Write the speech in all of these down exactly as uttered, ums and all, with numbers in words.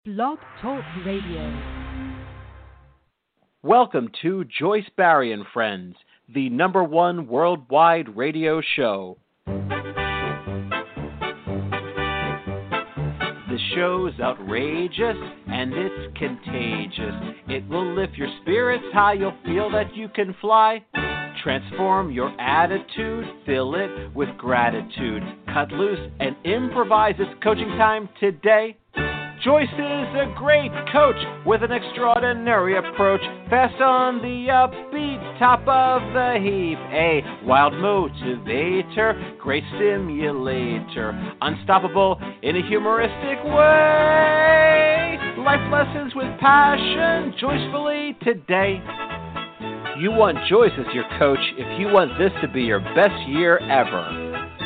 Blog Talk Radio. Welcome to Joyce Barry and Friends, the number one worldwide radio show. The show's outrageous and it's contagious. It will lift your spirits high, you'll feel that you can fly. Transform your attitude, fill it with gratitude. Cut loose and improvise. It's coaching time today. Joyce is a great coach with an extraordinary approach. Fast on the upbeat, top of the heap. A wild motivator, great stimulator. Unstoppable in a humoristic way. Life lessons with passion, joyfully today. You want Joyce as your coach if you want this to be your best year ever.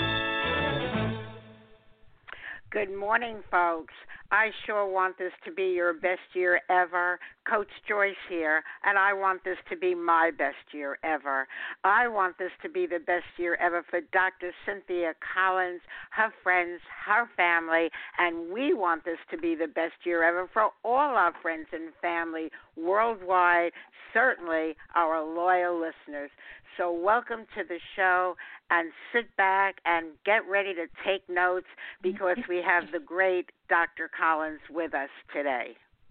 Good morning, folks. I sure want this to be your best year ever. Coach Joyce here, and I want this to be my best year ever. I want this to be the best year ever for Doctor Cynthia Collins, her friends, her family, and we want this to be the best year ever for all our friends and family worldwide, certainly our loyal listeners. So welcome to the show, and sit back and get ready to take notes because we have the great Doctor Collins with us today.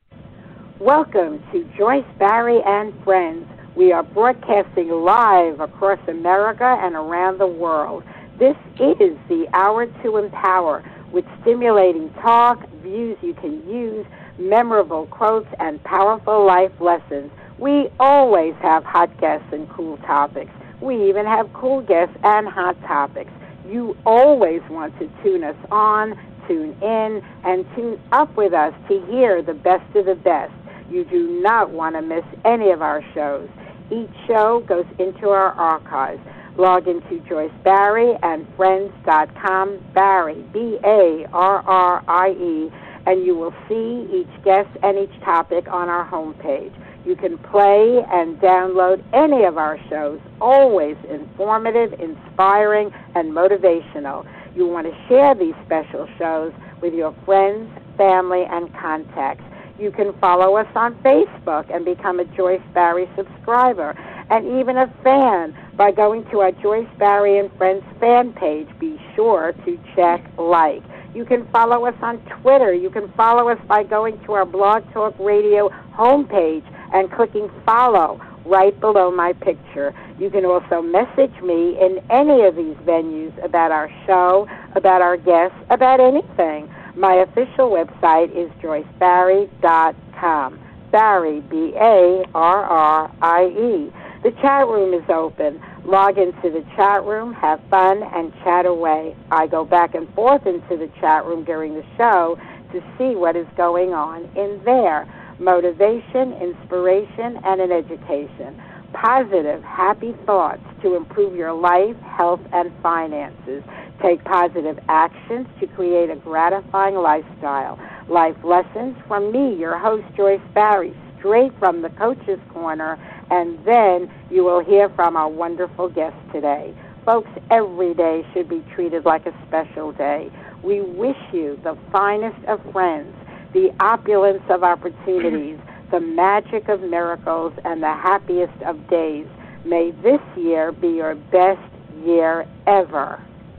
Welcome to Joyce Barry and Friends. We are broadcasting live across America and around the world. This is the Hour to Empower with stimulating talk, views you can use, memorable quotes, and powerful life lessons. We always have hot guests and cool topics. We even have cool guests and hot topics. You always want to tune us on, tune in, and tune up with us to hear the best of the best. You do not want to miss any of our shows. Each show goes into our archives. Log into Joyce Barry and Friends dot com, Barry, B A R R I E, and you will see each guest and each topic on our homepage. You can play and download any of our shows, always informative, inspiring, and motivational. You want to share these special shows with your friends, family, and contacts. You can follow us on Facebook and become a Joyce Barry subscriber, and even a fan by going to our Joyce Barry and Friends fan page. Be sure to check like. You can follow us on Twitter. You can follow us by going to our Blog Talk Radio homepage and clicking follow right below my picture. You can also message me in any of these venues about our show, about our guests, about anything. My official website is joyce barry dot com. Barry, B A R R I E. The chat room is open. Log into the chat room, have fun, and chat away. I go back and forth into the chat room during the show to see what is going on in there. Motivation, inspiration, and an education. Positive, happy thoughts to improve your life, health, and finances. Take positive actions to create a gratifying lifestyle. Life lessons from me, your host, Joyce Barry, straight from the Coach's Corner, and then you will hear from our wonderful guest today. Folks, every day should be treated like a special day. We wish you the finest of friends, the opulence of opportunities, the magic of miracles, and the happiest of days. May this year be your best year ever.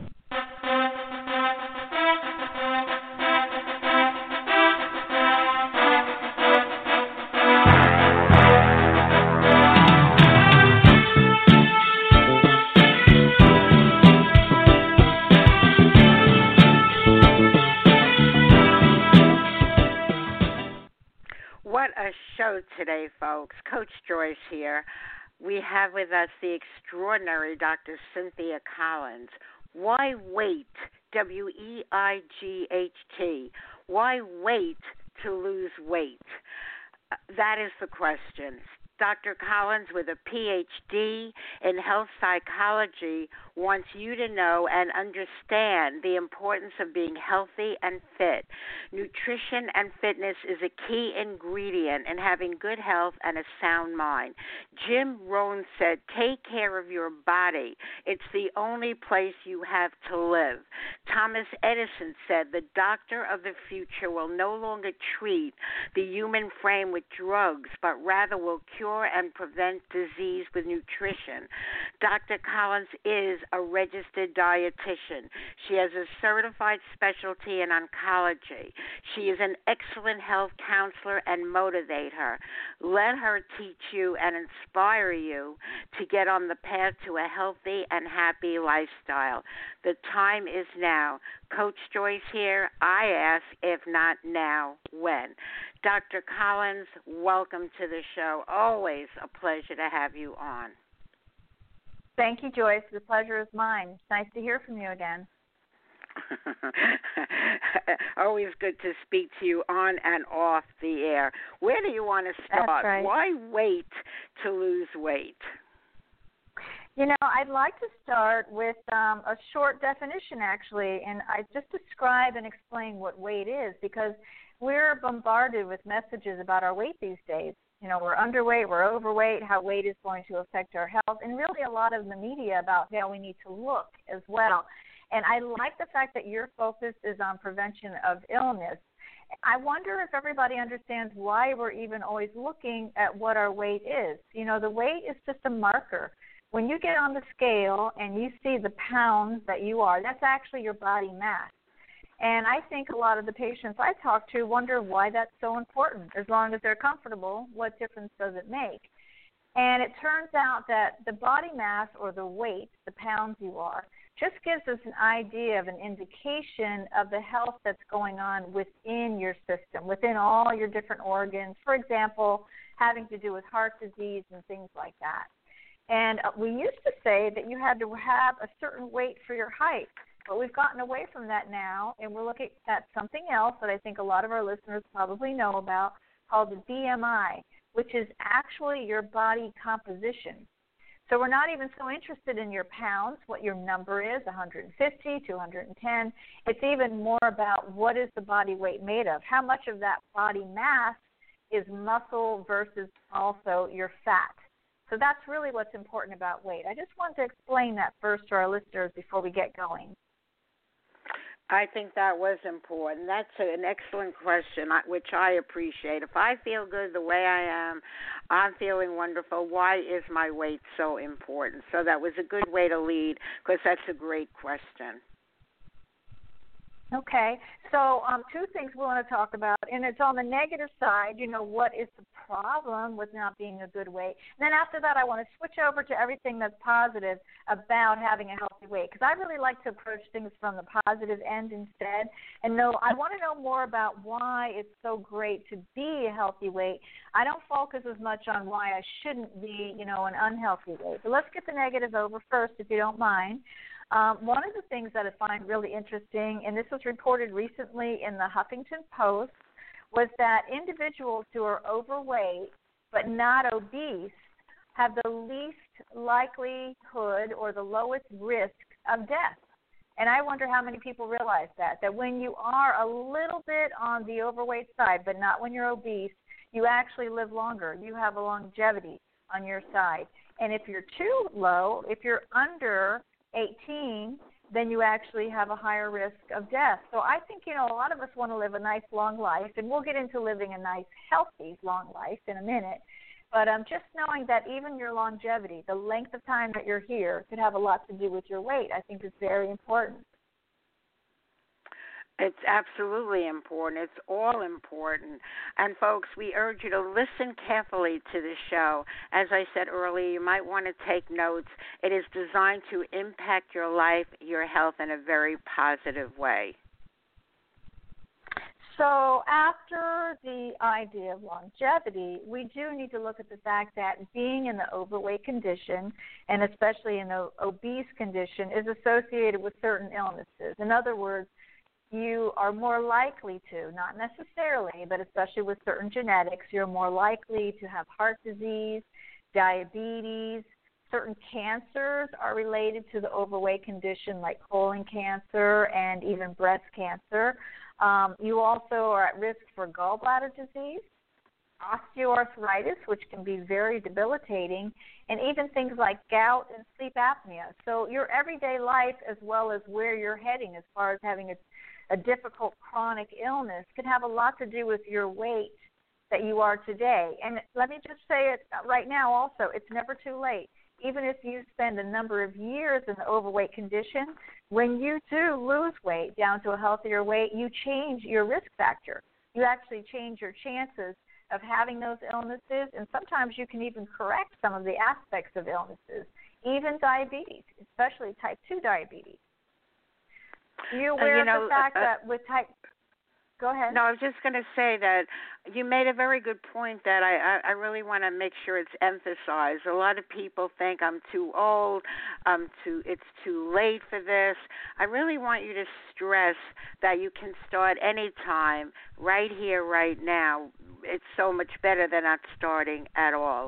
What a show today, folks. Coach Joyce here. We have with us the extraordinary Doctor Cynthia Collins. Why wait? W E I G H T. Why wait to lose weight? That is the question. Doctor Collins, with a P H D in health psychology, wants you to know and understand the importance of being healthy and fit. Nutrition and fitness is a key ingredient in having good health and a sound mind. Jim Rohn said, take care of your body. It's the only place you have to live. Thomas Edison said, the doctor of the future will no longer treat the human frame with drugs, but rather will cure and prevent disease with nutrition. Doctor Collins is a registered dietitian. She has a certified specialty in oncology. She is an excellent health counselor and motivator. Let her teach you and inspire you to get on the path to a healthy and happy lifestyle. The time is now. Coach Joyce here. I ask, if not now, when? Doctor Collins, welcome to the show. Always a pleasure to have you on. Thank you, Joyce. The pleasure is mine. It's nice to hear from you again. Always good to speak to you on and off the air. Where do you want to start? That's right. Why wait to lose weight? You know, I'd like to start with um, a short definition, actually, and I just describe and explain what weight is, because we're bombarded with messages about our weight these days. You know, we're underweight, we're overweight, how weight is going to affect our health, and really a lot of the media about how we need to look as well. And I like the fact that your focus is on prevention of illness. I wonder if everybody understands why we're even always looking at what our weight is. You know, the weight is just a marker. When you get on the scale and you see the pounds that you are, that's actually your body mass. And I think a lot of the patients I talk to wonder why that's so important. As long as they're comfortable, what difference does it make? And it turns out that the body mass, or the weight, the pounds you are, just gives us an idea of an indication of the health that's going on within your system, within all your different organs. For example, having to do with heart disease and things like that. And we used to say that you had to have a certain weight for your height, but we've gotten away from that now, and we're looking at something else that I think a lot of our listeners probably know about, called the B M I, which is actually your body composition. So we're not even so interested in your pounds, what your number is, one hundred fifty, two hundred ten. It's even more about what is the body weight made of. How much of that body mass is muscle versus also your fat. So that's really what's important about weight. I just wanted to explain that first to our listeners before we get going. I think that was important. That's an excellent question, which I appreciate. If I feel good the way I am, I'm feeling wonderful, why is my weight so important? So that was a good way to lead, because that's a great question. Okay, so um, two things we want to talk about, and it's on the negative side, you know, what is the problem with not being a good weight? And then after that, I want to switch over to everything that's positive about having a healthy weight, because I really like to approach things from the positive end instead. And no, I want to know more about why it's so great to be a healthy weight. I don't focus as much on why I shouldn't be, you know, an unhealthy weight. But let's get the negative over first, if you don't mind. Um, one of the things that I find really interesting, and this was reported recently in the Huffington Post, was that individuals who are overweight but not obese have the least likelihood or the lowest risk of death. And I wonder how many people realize that, that when you are a little bit on the overweight side, but not when you're obese, you actually live longer. You have a longevity on your side. And if you're too low, if you're under eighteen, then you actually have a higher risk of death. So I think, you know, a lot of us want to live a nice long life, and we'll get into living a nice, healthy long life in a minute. But um, just knowing that even your longevity, the length of time that you're here, could have a lot to do with your weight, I think is very important. It's absolutely important. It's all important. And, folks, we urge you to listen carefully to the show. As I said earlier, you might want to take notes. It is designed to impact your life, your health in a very positive way. So after the idea of longevity, we do need to look at the fact that being in the overweight condition, and especially in the obese condition, is associated with certain illnesses. In other words, you are more likely to, not necessarily, but especially with certain genetics, you're more likely to have heart disease, diabetes. Certain cancers are related to the overweight condition, like colon cancer and even breast cancer. Um, you also are at risk for gallbladder disease, osteoarthritis, which can be very debilitating, and even things like gout and sleep apnea. So your everyday life, as well as where you're heading as far as having a, a difficult chronic illness, can have a lot to do with your weight that you are today. And let me just say it right now also, it's never too late. Even if you spend a number of years in the overweight condition, when you do lose weight down to a healthier weight, you change your risk factor. You actually change your chances of having those illnesses, and sometimes you can even correct some of the aspects of illnesses, even diabetes, especially type two diabetes. Are you aware uh, you know, of the fact uh, that with type Go ahead. No, I was just going to say that you made a very good point that I, I, I really want to make sure it's emphasized. A lot of people think I'm too old, I'm too, it's too late for this. I really want you to stress that you can start any time, right here, right now. It's so much better than not starting at all.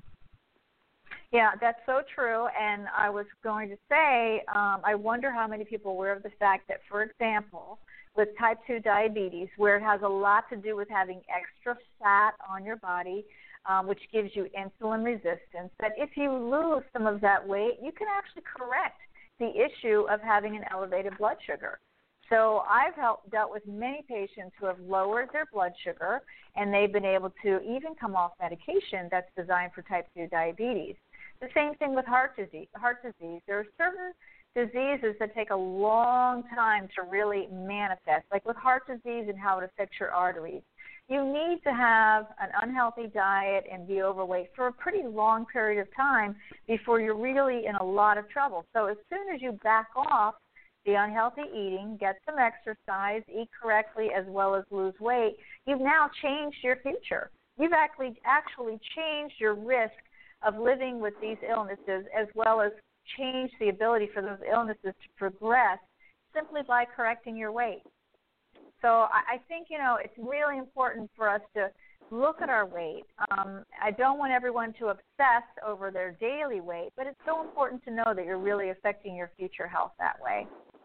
Yeah, that's so true. And I was going to say, um, I wonder how many people are aware of the fact that, for example, with type two diabetes, where it has a lot to do with having extra fat on your body, um, which gives you insulin resistance, that if you lose some of that weight, you can actually correct the issue of having an elevated blood sugar. So I've helped, dealt with many patients who have lowered their blood sugar, and they've been able to even come off medication that's designed for type two diabetes. The same thing with heart disease. Heart disease. There are certain diseases that take a long time to really manifest, like with heart disease and how it affects your arteries. You need to have an unhealthy diet and be overweight for a pretty long period of time before you're really in a lot of trouble. So as soon as you back off the unhealthy eating, get some exercise, eat correctly, as well as lose weight, you've now changed your future. You've actually actually changed your risk of living with these illnesses, as well as change the ability for those illnesses to progress simply by correcting your weight. So I, I think, you know, it's really important for us to look at our weight. Um, I don't want everyone to obsess over their daily weight, but it's so important to know that you're really affecting your future health that way.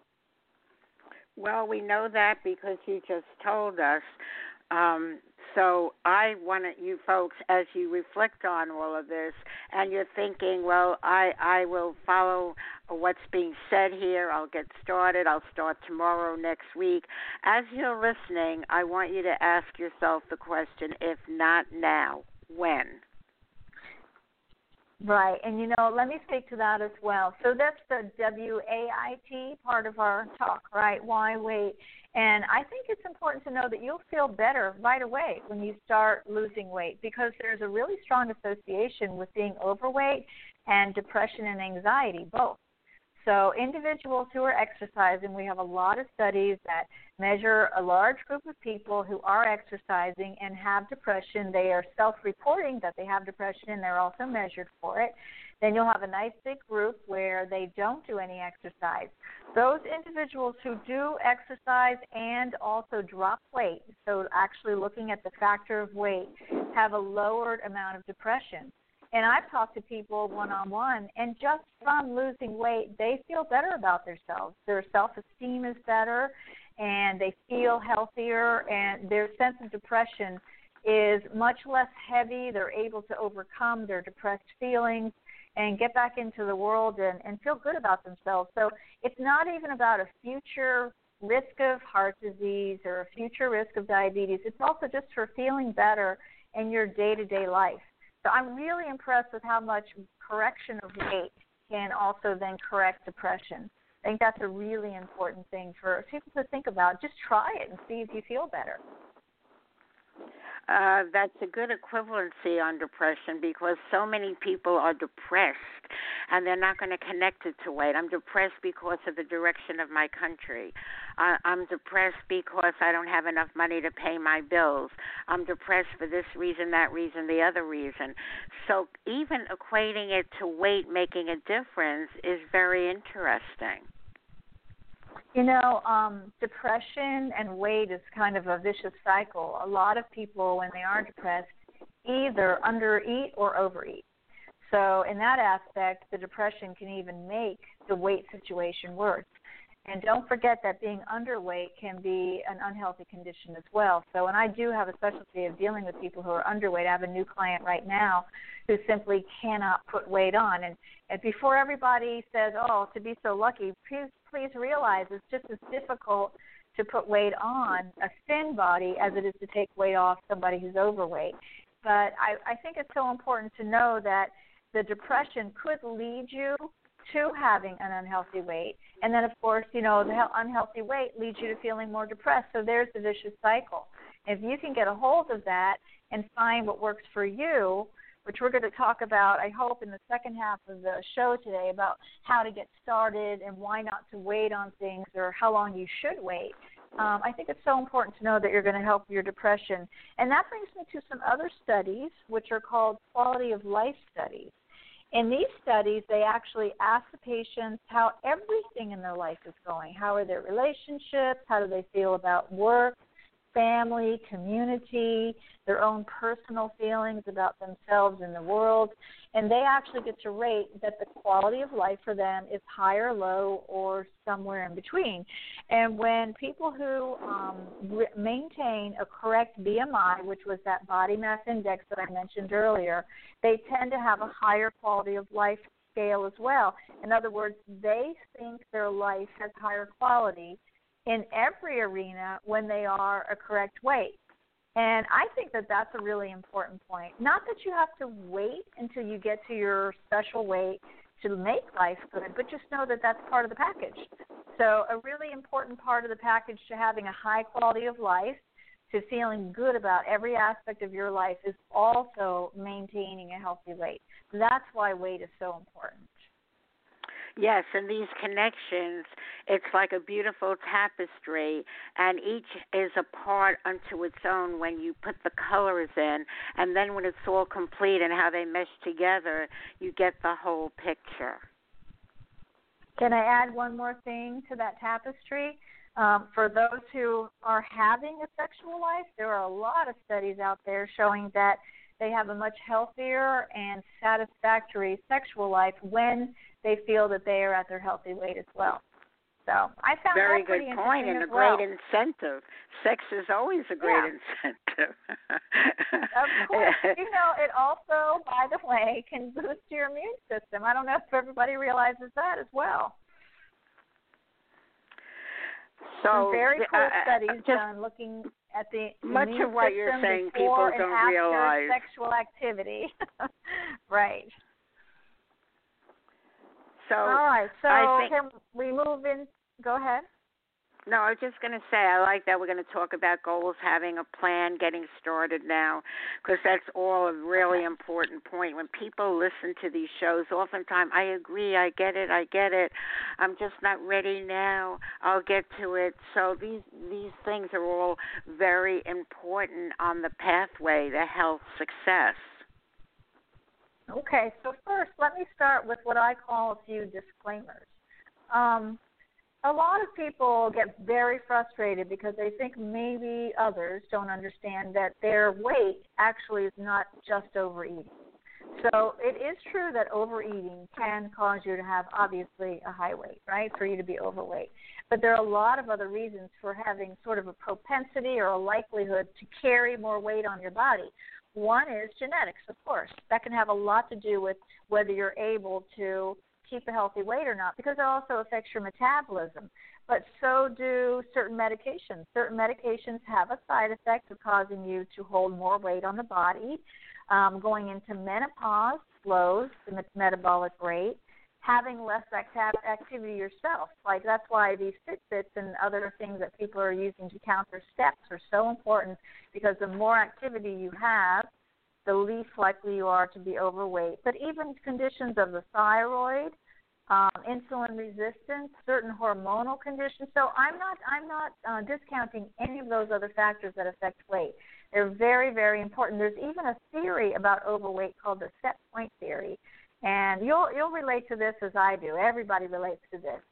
Well, we know that because you just told us. Um, so I want you folks, as you reflect on all of this, and you're thinking, well, I, I will follow what's being said here. I'll get started. I'll start tomorrow, next week. As you're listening, I want you to ask yourself the question, if not now, when? Right, and you know, let me speak to that as well. So that's the W A I T part of our talk, right? Why wait? And I think it's important to know that you'll feel better right away when you start losing weight, because there's a really strong association with being overweight and depression and anxiety, both. So individuals who are exercising, we have a lot of studies that measure a large group of people who are exercising and have depression. They are self-reporting that they have depression, and they're also measured for it. Then you'll have a nice big group where they don't do any exercise. Those individuals who do exercise and also drop weight, so actually looking at the factor of weight, have a lowered amount of depression. And I've talked to people one-on-one, and just from losing weight, they feel better about themselves. Their self-esteem is better, and they feel healthier, and their sense of depression is much less heavy. They're able to overcome their depressed feelings and get back into the world and, and feel good about themselves. So it's not even about a future risk of heart disease or a future risk of diabetes. It's also just for feeling better in your day-to-day life. So I'm really impressed with how much correction of weight can also then correct depression. I think that's a really important thing for people to think about. Just try it and see if you feel better. Uh, that's a good equivalency on depression, because so many people are depressed and they're not going to connect it to weight. I'm depressed because of the direction of my country. Uh, I'm depressed because I don't have enough money to pay my bills. I'm depressed for this reason, that reason, the other reason. So even equating it to weight making a difference is very interesting. You know, um, depression and weight is kind of a vicious cycle. A lot of people, when they are depressed, either undereat or overeat. So in that aspect, the depression can even make the weight situation worse. And don't forget that being underweight can be an unhealthy condition as well. So when I do have a specialty of dealing with people who are underweight, I have a new client right now who simply cannot put weight on. And, and before everybody says, oh, to be so lucky, please, please realize it's just as difficult to put weight on a thin body as it is to take weight off somebody who's overweight. But I, I think it's so important to know that the depression could lead you to having an unhealthy weight. And then, of course, you know, the unhealthy weight leads you to feeling more depressed. So there's the vicious cycle. If you can get a hold of that and find what works for you, which we're going to talk about, I hope, in the second half of the show today, about how to get started and why not to wait on things or how long you should wait. Um, I think it's so important to know that you're going to help your depression. And that brings me to some other studies, which are called quality of life studies. In these studies, they actually ask the patients how everything in their life is going. How are their relationships? How do they feel about work, family, community, their own personal feelings about themselves and the world. And they actually get to rate that the quality of life for them is high or low or somewhere in between. And when people who um, re- maintain a correct B M I, which was that body mass index that I mentioned earlier, they tend to have a higher quality of life scale as well. In other words, they think their life has higher quality in every arena when they are a correct weight. And I think that that's a really important point. Not that you have to wait until you get to your special weight to make life good, but just know that that's part of the package. So a really important part of the package to having a high quality of life, to feeling good about every aspect of your life, is also maintaining a healthy weight. That's why weight is so important. Yes, and these connections, it's like a beautiful tapestry, and each is a part unto its own when you put the colors in, and then when it's all complete and how they mesh together, you get the whole picture. Can I add one more thing to that tapestry? Um, for those who are having a sexual life, there are a lot of studies out there showing that they have a much healthier and satisfactory sexual life when they feel that they are at their healthy weight as well. So I found very that pretty good point, and a well. great incentive. Sex is always a great yeah. incentive. Of course. You know, it also, by the way, can boost your immune system. I don't know if everybody realizes that as well. So Some very cool uh, studies just done looking at the much immune of what system you're saying before people don't and after realize. Sexual activity. Right. So all right. So I think, can we move in? Go ahead. No, I was just going to say, I like that we're going to talk about goals, having a plan, getting started now, because that's all a really okay. important point. When people listen to these shows, oftentimes, I agree, I get it, I get it. I'm just not ready now. I'll get to it. So these these things are all very important on the pathway to health success. Okay, so first, let me start with what I call a few disclaimers. Um, a lot of people get very frustrated because they think maybe others don't understand that their weight actually is not just overeating. So it is true that overeating can cause you to have, obviously, a high weight, right, for you to be overweight. But there are a lot of other reasons for having sort of a propensity or a likelihood to carry more weight on your body. One is genetics, of course. That can have a lot to do with whether you're able to keep a healthy weight or not, because it also affects your metabolism. But so do certain medications. Certain medications have a side effect of causing you to hold more weight on the body. Um, going into menopause slows the metabolic rate. Having less act- activity yourself, like that's why these Fitbits and other things that people are using to count their steps are so important, because the more activity you have, the least likely you are to be overweight. But even conditions of the thyroid, um, insulin resistance, certain hormonal conditions. So I'm not I'm not uh, discounting any of those other factors that affect weight. They're very, very important. There's even a theory about overweight called the set point theory. And you'll you'll relate to this as I do. Everybody relates to this.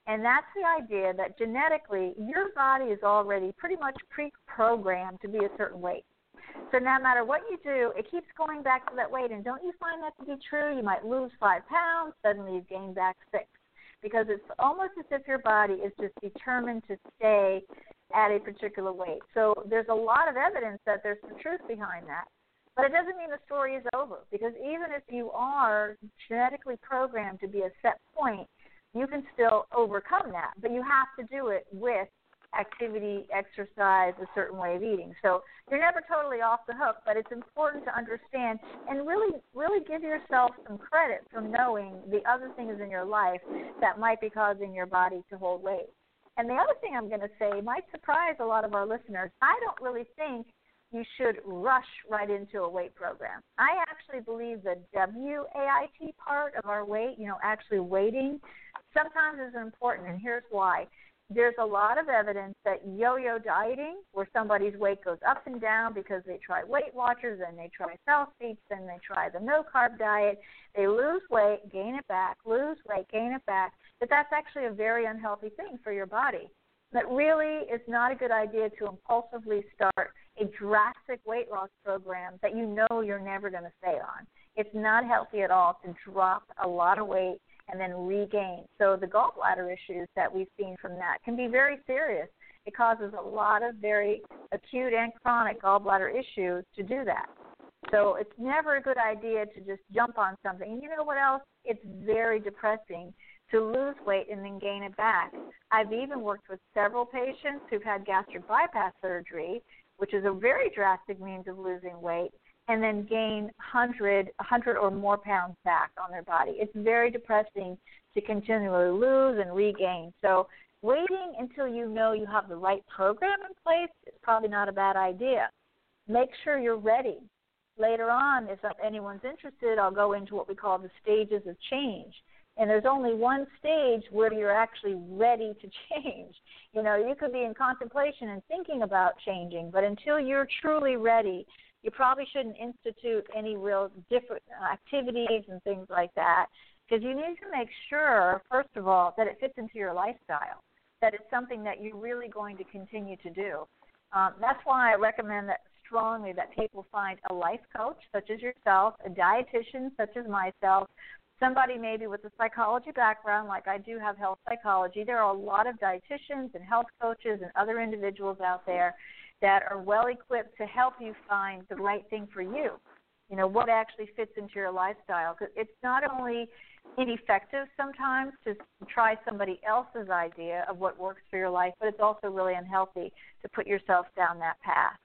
And that's the idea that genetically your body is already pretty much pre-programmed to be a certain weight. So no matter what you do, it keeps going back to that weight. And don't you find that to be true? You might lose five pounds, suddenly you've gained back six. Because it's almost as if your body is just determined to stay at a particular weight. So there's a lot of evidence that there's some truth behind that. But it doesn't mean the story is over, because even if you are genetically programmed to be a set point, you can still overcome that. But you have to do it with activity, exercise, a certain way of eating. So you're never totally off the hook, but it's important to understand and really, really give yourself some credit for knowing the other things in your life that might be causing your body to hold weight. And the other thing I'm going to say might surprise a lot of our listeners. I don't really think you should rush right into a weight program. I actually believe the W A I T part of our weight, you know, actually waiting, sometimes is important, and here's why. There's a lot of evidence that yo-yo dieting, where somebody's weight goes up and down because they try Weight Watchers and they try South Beach, then they try the no-carb diet, they lose weight, gain it back, lose weight, gain it back, that that's actually a very unhealthy thing for your body. That really is not a good idea to impulsively start a drastic weight loss program that you know you're never going to stay on. It's not healthy at all to drop a lot of weight and then regain. So the gallbladder issues that we've seen from that can be very serious. It causes a lot of very acute and chronic gallbladder issues to do that. So it's never a good idea to just jump on something. And you know what else? It's very depressing to lose weight and then gain it back. I've even worked with several patients who've had gastric bypass surgery, which is a very drastic means of losing weight, and then gain one hundred, one hundred or more pounds back on their body. It's very depressing to continually lose and regain. So waiting until you know you have the right program in place is probably not a bad idea. Make sure you're ready. Later on, if anyone's interested, I'll go into what we call the stages of change. And there's only one stage where you're actually ready to change. You know, you could be in contemplation and thinking about changing, but until you're truly ready, you probably shouldn't institute any real different activities and things like that, because you need to make sure, first of all, that it fits into your lifestyle, that it's something that you're really going to continue to do. Um, that's why I recommend that strongly that people find a life coach, such as yourself, a dietitian, such as myself, somebody maybe with a psychology background, like I do have health psychology. There are a lot of dietitians and health coaches and other individuals out there that are well-equipped to help you find the right thing for you, you know, what actually fits into your lifestyle. Because it's not only ineffective sometimes to try somebody else's idea of what works for your life, but it's also really unhealthy to put yourself down that path.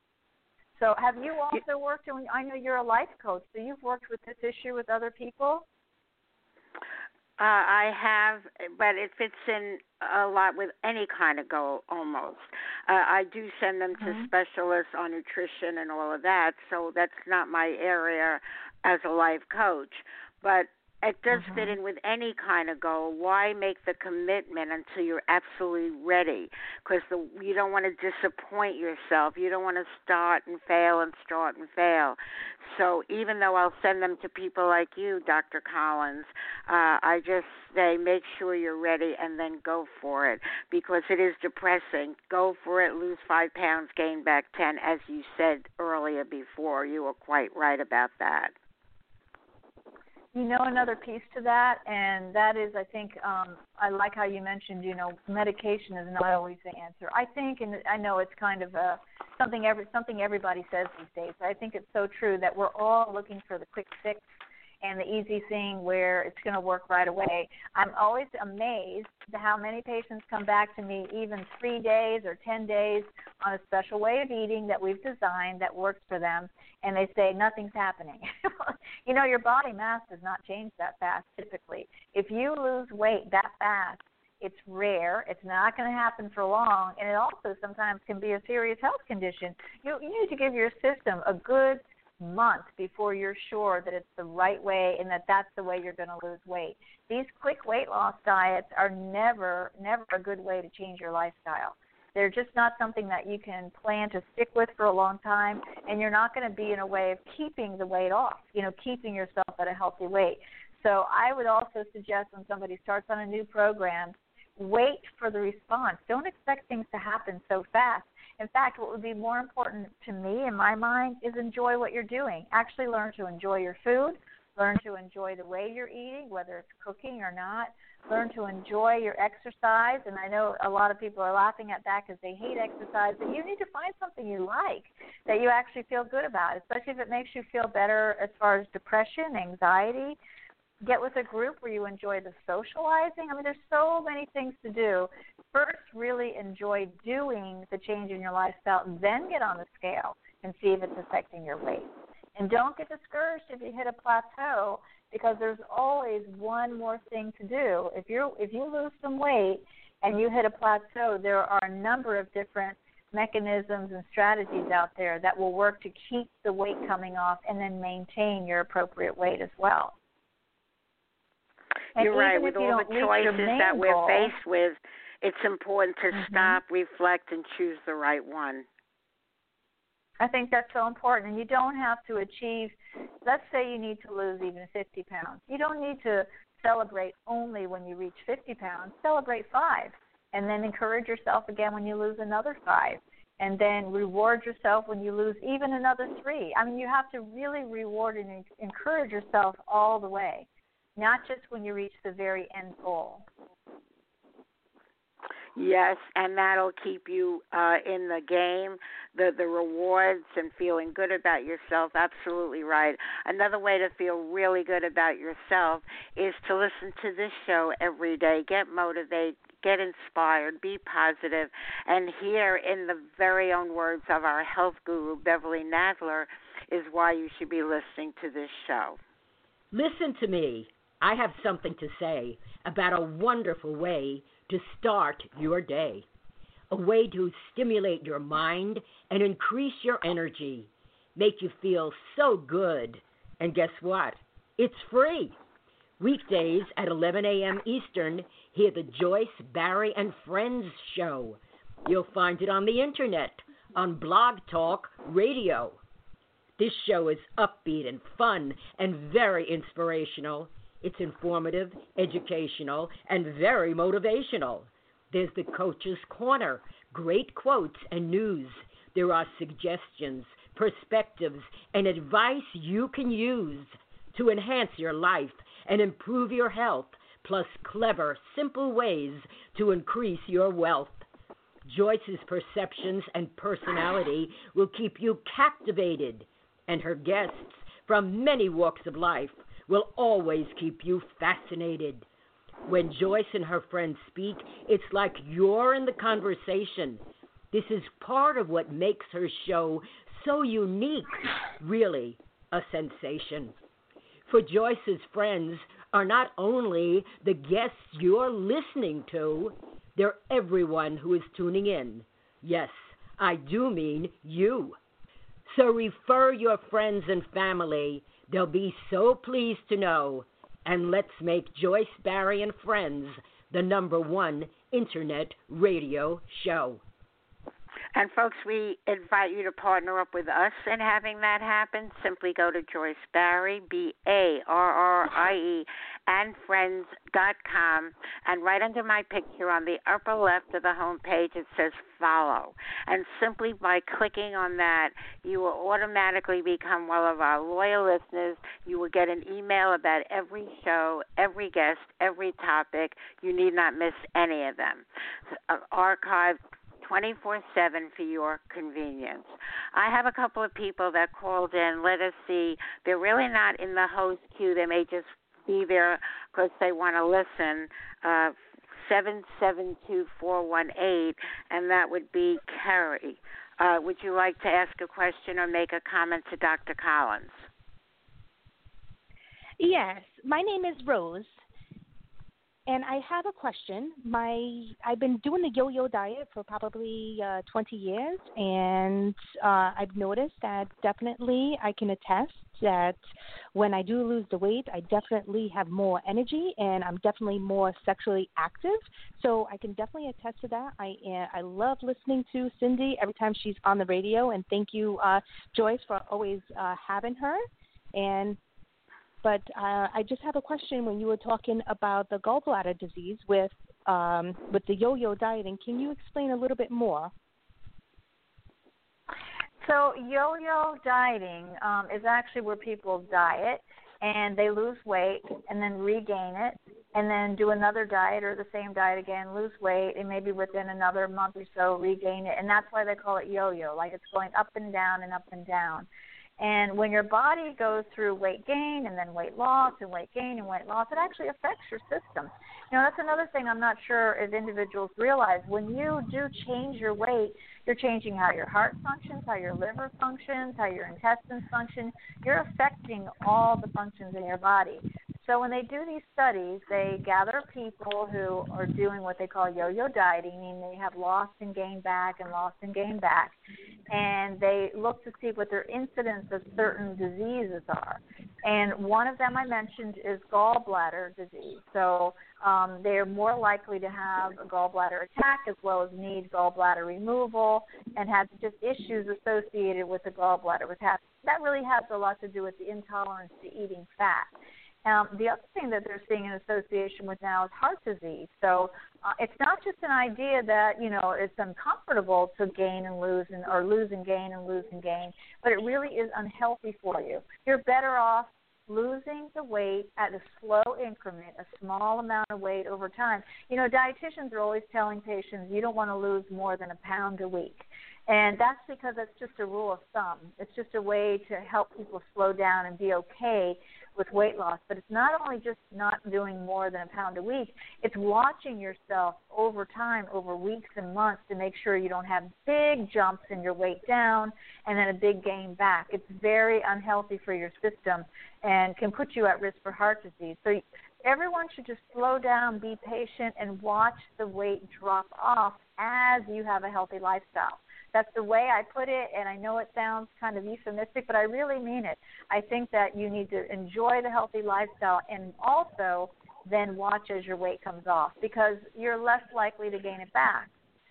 So have you also worked, and I know you're a life coach, so you've worked with this issue with other people? Uh, I have, but it fits in a lot with any kind of goal almost. Uh, I do send them mm-hmm. to specialists on nutrition and all of that, so that's not my area as a life coach. But it does mm-hmm. fit in with any kind of goal. Why make the commitment until you're absolutely ready? Because you don't want to disappoint yourself. You don't want to start and fail and start and fail. So even though I'll send them to people like you, Doctor Collins, uh, I just say make sure you're ready and then go for it, because it is depressing. Go for it, lose five pounds, gain back ten, as you said earlier before. You were quite right about that. You know, another piece to that, and that is, I think, um, I like how you mentioned, you know, medication is not always the answer. I think, and I know it's kind of a, something every something everybody says these days, but I think it's so true that we're all looking for the quick fix and the easy thing where it's going to work right away. I'm always amazed at how many patients come back to me even three days or ten days on a special way of eating that we've designed that works for them, and they say nothing's happening. You know, your body mass does not change that fast typically. If you lose weight that fast, it's rare. It's not going to happen for long, and it also sometimes can be a serious health condition. You, you need to give your system a good month before you're sure that it's the right way and that that's the way you're going to lose weight. These quick weight loss diets are never, never a good way to change your lifestyle. They're just not something that you can plan to stick with for a long time, and you're not going to be in a way of keeping the weight off, you know, keeping yourself at a healthy weight. So I would also suggest when somebody starts on a new program wait for the response. Don't expect things to happen so fast. In fact, what would be more important to me in my mind is enjoy what you're doing. Actually learn to enjoy your food, learn to enjoy the way you're eating, whether it's cooking or not. Learn to enjoy your exercise. And I know a lot of people are laughing at that because they hate exercise, but you need to find something you like that you actually feel good about, especially if it makes you feel better as far as depression, anxiety. Get with a group where you enjoy the socializing. I mean, there's so many things to do. First, really enjoy doing the change in your lifestyle, then get on the scale and see if it's affecting your weight. And don't get discouraged if you hit a plateau, because there's always one more thing to do. If you if you lose some weight and you hit a plateau, there are a number of different mechanisms and strategies out there that will work to keep the weight coming off and then maintain your appropriate weight as well. And You're right. With you all the choices that we're goal, faced with, it's important to mm-hmm. stop, reflect, and choose the right one. I think that's so important. And you don't have to achieve, let's say you need to lose even fifty pounds. You don't need to celebrate only when you reach fifty pounds. Celebrate five. And then encourage yourself again when you lose another five. And then reward yourself when you lose even another three. I mean, you have to really reward and encourage yourself all the way, not just when you reach the very end goal. Yes, and that'll keep you uh, in the game, the, the rewards and feeling good about yourself. Absolutely right. Another way to feel really good about yourself is to listen to this show every day. Get motivated, get inspired, be positive, and hear in the very own words of our health guru, Beverly Nadler, is why you should be listening to this show. Listen to me. I have something to say about a wonderful way to start your day, a way to stimulate your mind and increase your energy, make you feel so good. And guess what? It's free. Weekdays at eleven a.m. Eastern, hear the Joyce, Barry, and Friends show. You'll find it on the internet, on Blog Talk Radio. This show is upbeat and fun and very inspirational. It's informative, educational, and very motivational. There's the Coach's Corner, great quotes and news. There are suggestions, perspectives, and advice you can use to enhance your life and improve your health, plus clever, simple ways to increase your wealth. Joyce's perceptions and personality will keep you captivated, and her guests from many walks of life will always keep you fascinated. When Joyce and her friends speak, it's like you're in the conversation. This is part of what makes her show so unique, really a sensation. For Joyce's friends are not only the guests you're listening to, they're everyone who is tuning in. Yes, I do mean you. So refer your friends and family. They'll be so pleased to know. And let's make Joyce, Barry, and Friends the number one internet radio show. And, folks, we invite you to partner up with us in having that happen. Simply go to Joyce Barry, B A R R I E, and friends dot com. And right under my picture on the upper left of the home page, it says follow. And simply by clicking on that, you will automatically become one of our loyal listeners. You will get an email about every show, every guest, every topic. You need not miss any of them. Uh, archived twenty-four seven for your convenience. I have a couple of people that called in. Let us see. They're really not in the host queue. They may just be there because they want to listen. Uh, seven seven two four one eight, and that would be Carrie. Uh, would you like to ask a question or make a comment to Doctor Collins? Yes. My name is Rose. And I have a question. My I've been doing the yo-yo diet for probably uh, twenty years, and uh, I've noticed that definitely I can attest that when I do lose the weight, I definitely have more energy, and I'm definitely more sexually active. So I can definitely attest to that. I uh, I love listening to Cindy every time she's on the radio, and thank you, uh, Joyce, for always uh, having her. And But uh, I just have a question. When you were talking about the gallbladder disease with um, with the yo-yo dieting. Can you explain a little bit more? So yo-yo dieting um, is actually where people diet and they lose weight and then regain it and then do another diet or the same diet again, lose weight, and maybe within another month or so regain it. And that's why they call it yo-yo, like it's going up and down and up and down. And when your body goes through weight gain and then weight loss and weight gain and weight loss, it actually affects your system. You know, that's another thing I'm not sure if individuals realize. When you do change your weight, you're changing how your heart functions, how your liver functions, how your intestines function. You're affecting all the functions in your body. So when they do these studies, they gather people who are doing what they call yo-yo dieting, meaning they have lost and gained back and lost and gained back, and they look to see what their incidence of certain diseases are. And one of them I mentioned is gallbladder disease. So um, they're more likely to have a gallbladder attack as well as need gallbladder removal and have just issues associated with the gallbladder. That really has a lot to do with the intolerance to eating fat. Um, the other thing that they're seeing an association with now is heart disease. So uh, it's not just an idea that, you know, it's uncomfortable to gain and lose and, or lose and gain and lose and gain, but it really is unhealthy for you. You're better off losing the weight at a slow increment, a small amount of weight over time. You know, dietitians are always telling patients you don't want to lose more than a pound a week. And that's because that's just a rule of thumb. It's just a way to help people slow down and be okay with weight loss. But it's not only just not doing more than a pound a week, it's watching yourself over time, over weeks and months, to make sure you don't have big jumps in your weight down and then a big gain back. It's very unhealthy for your system and can put you at risk for heart disease. So everyone should just slow down, be patient, and watch the weight drop off as you have a healthy lifestyle. That's the way I put it, and I know it sounds kind of euphemistic, but I really mean it. I think that you need to enjoy the healthy lifestyle and also then watch as your weight comes off, because you're less likely to gain it back.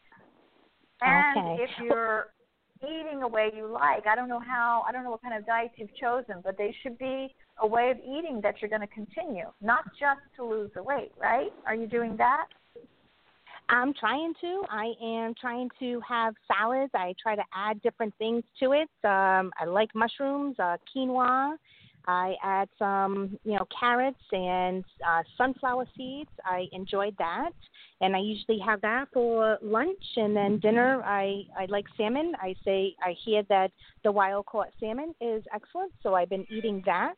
And okay. if you're eating a way you like, I don't know how, I don't know what kind of diets you've chosen, but they should be a way of eating that you're going to continue, not just to lose the weight, right? Are you doing that? I'm trying to. I am trying to have salads. I try to add different things to it. Um, I like mushrooms, uh, quinoa. I add some, you know, carrots and uh, sunflower seeds. I enjoyed that, and I usually have that for lunch. And then dinner, I, I like salmon. I say I hear that the wild-caught salmon is excellent, so I've been eating that.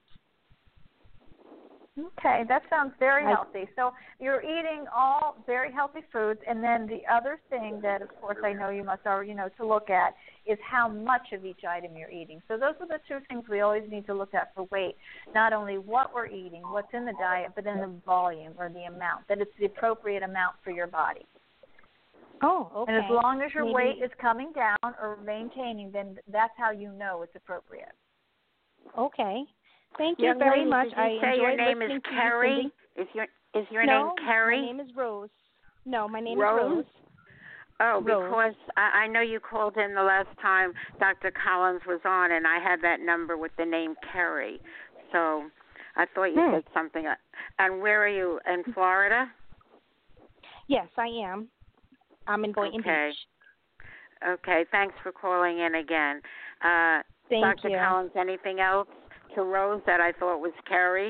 Okay, that sounds very I, healthy. So you're eating all very healthy foods, and then the other thing that, of course, I know you must already know to look at is how much of each item you're eating. So those are the two things we always need to look at for weight, not only what we're eating, what's in the diet, but then the volume or the amount, that it's the appropriate amount for your body. Oh, okay. And as long as your Maybe. weight is coming down or maintaining, then that's how you know it's appropriate. Okay. Thank you Young very lady, much. Did you I say enjoyed your name listening is to Carrie? You, Cindy. Is your is your no, name Carrie? My name is Rose. No, my name Rose? is Rose. Oh, Rose. because I, I know you called in the last time Doctor Collins was on, and I had that number with the name Carrie. So I thought you hmm. said something. And where are you, in Florida? Yes, I am. I'm in Boynton okay. Beach. Okay, thanks for calling in again. Uh, Thank Doctor you. Collins, anything else to Rose that I thought was Carrie?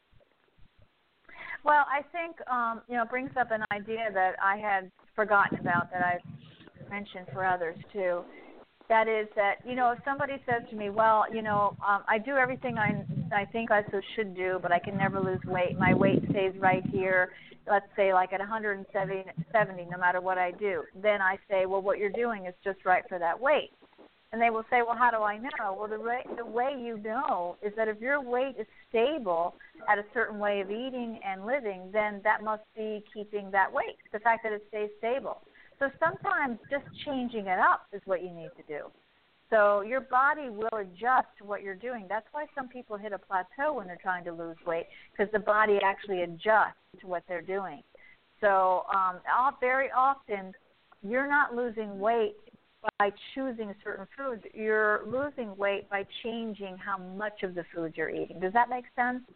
Well, I think, um, you know, it brings up an idea that I had forgotten about that I've mentioned for others, too. That is that, you know, if somebody says to me, well, you know, um, I do everything I, I think I should do, but I can never lose weight. My weight stays right here, let's say like at one hundred seventy, no matter what I do. Then I say, well, what you're doing is just right for that weight. And they will say, well, how do I know? Well, the way, the way you know is that if your weight is stable at a certain way of eating and living, then that must be keeping that weight, the fact that it stays stable. So sometimes just changing it up is what you need to do. So your body will adjust to what you're doing. That's why some people hit a plateau when they're trying to lose weight, because the body actually adjusts to what they're doing. So um, very often you're not losing weight by choosing a certain food. You're losing weight by changing how much of the food you're eating. Does that make sense?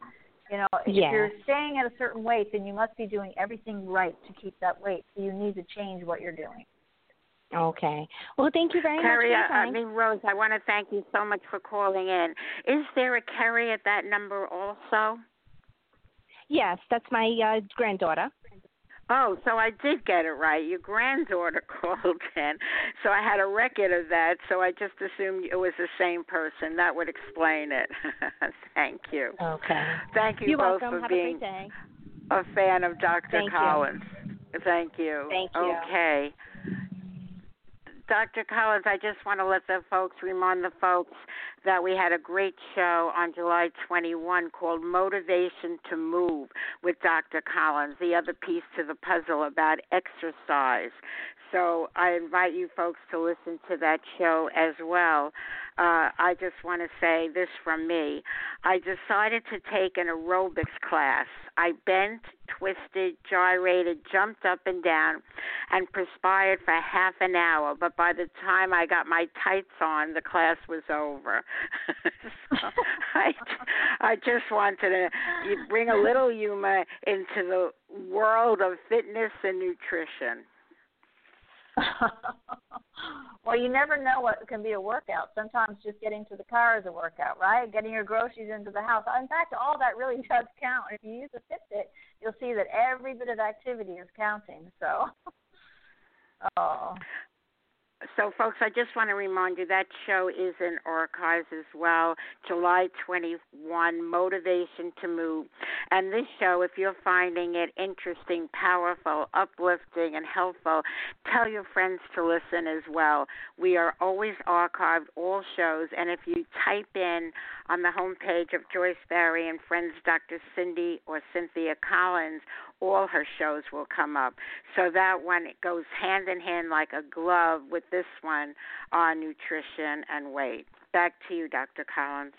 You know, if Yeah. you're staying at a certain weight, then you must be doing everything right to keep that weight. So you need to change what you're doing. Okay. Well, thank you very Carrie, much for your I, I time. mean, Rose, I want to thank you so much for calling in. Is there a Carrie at that number also? Yes, that's my uh, granddaughter. Oh, so I did get it right. Your granddaughter called in. So I had a record of that, so I just assumed it was the same person. That would explain it. Thank you. Okay. Thank you You're both welcome. for Have being a great day. a fan of Doctor Thank you. Collins. Thank you. Thank you. Okay. Doctor Collins, I just want to let the folks, remind the folks that we had a great show on July twenty-first called Motivation to Move with Doctor Collins, the other piece to the puzzle about exercise. So I invite you folks to listen to that show as well. Uh, I just want to say this from me. I decided to take an aerobics class. I bent, twisted, gyrated, jumped up and down, and perspired for half an hour. But by the time I got my tights on, the class was over. so I, I just wanted to bring a little humor into the world of fitness and nutrition. Well, you never know what can be a workout. Sometimes just getting to the car is a workout, right? Getting your groceries into the house. In fact, all that really does count. If you use a Fitbit, you'll see that every bit of activity is counting. So, oh. So, folks, I just want to remind you that show is in archives as well, July twenty-first, Motivation to Move. And this show, if you're finding it interesting, powerful, uplifting, and helpful, tell your friends to listen as well. We are always archived, all shows, and if you type in on the homepage of Joyce Barry and Friends, Doctor Cindy or Cynthia Collins, all her shows will come up. So that one, it goes hand in hand like a glove with this one on nutrition and weight. Back to you, Doctor Collins.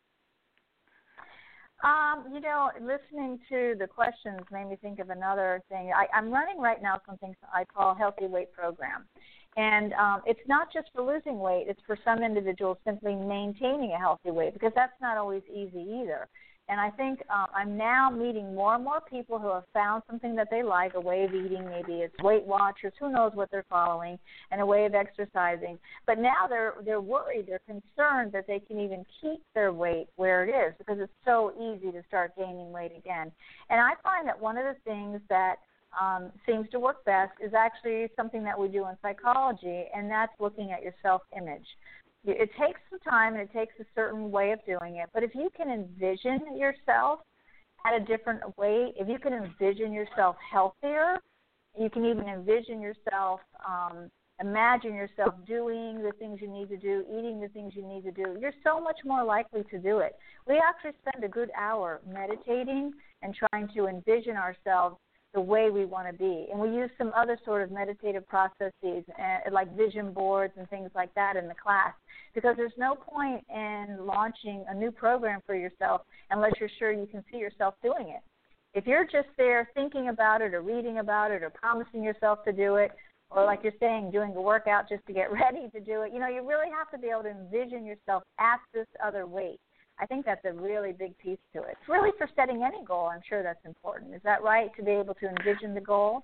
Um, you know, listening to the questions made me think of another thing. I, I'm running right now something I call Healthy Weight Program. And um, it's not just for losing weight. It's for some individuals simply maintaining a healthy weight, because that's not always easy either. And I think uh, I'm now meeting more and more people who have found something that they like, a way of eating. Maybe it's Weight Watchers, who knows what they're following, and a way of exercising. But now they're they're worried, they're concerned that they can even keep their weight where it is, because it's so easy to start gaining weight again. And I find that one of the things that um, seems to work best is actually something that we do in psychology, and that's looking at your self-image. It takes some time and it takes a certain way of doing it, but if you can envision yourself at a different weight, if you can envision yourself healthier, you can even envision yourself, um, imagine yourself doing the things you need to do, eating the things you need to do, you're so much more likely to do it. We actually spend a good hour meditating and trying to envision ourselves the way we want to be. And we use some other sort of meditative processes, uh, like vision boards and things like that in the class, because there's no point in launching a new program for yourself unless you're sure you can see yourself doing it. If you're just there thinking about it or reading about it or promising yourself to do it, or like you're saying, doing a workout just to get ready to do it, you know, you really have to be able to envision yourself at this other weight. I think that's a really big piece to it. It's really for setting any goal. I'm sure that's important. Is that right, to be able to envision the goal?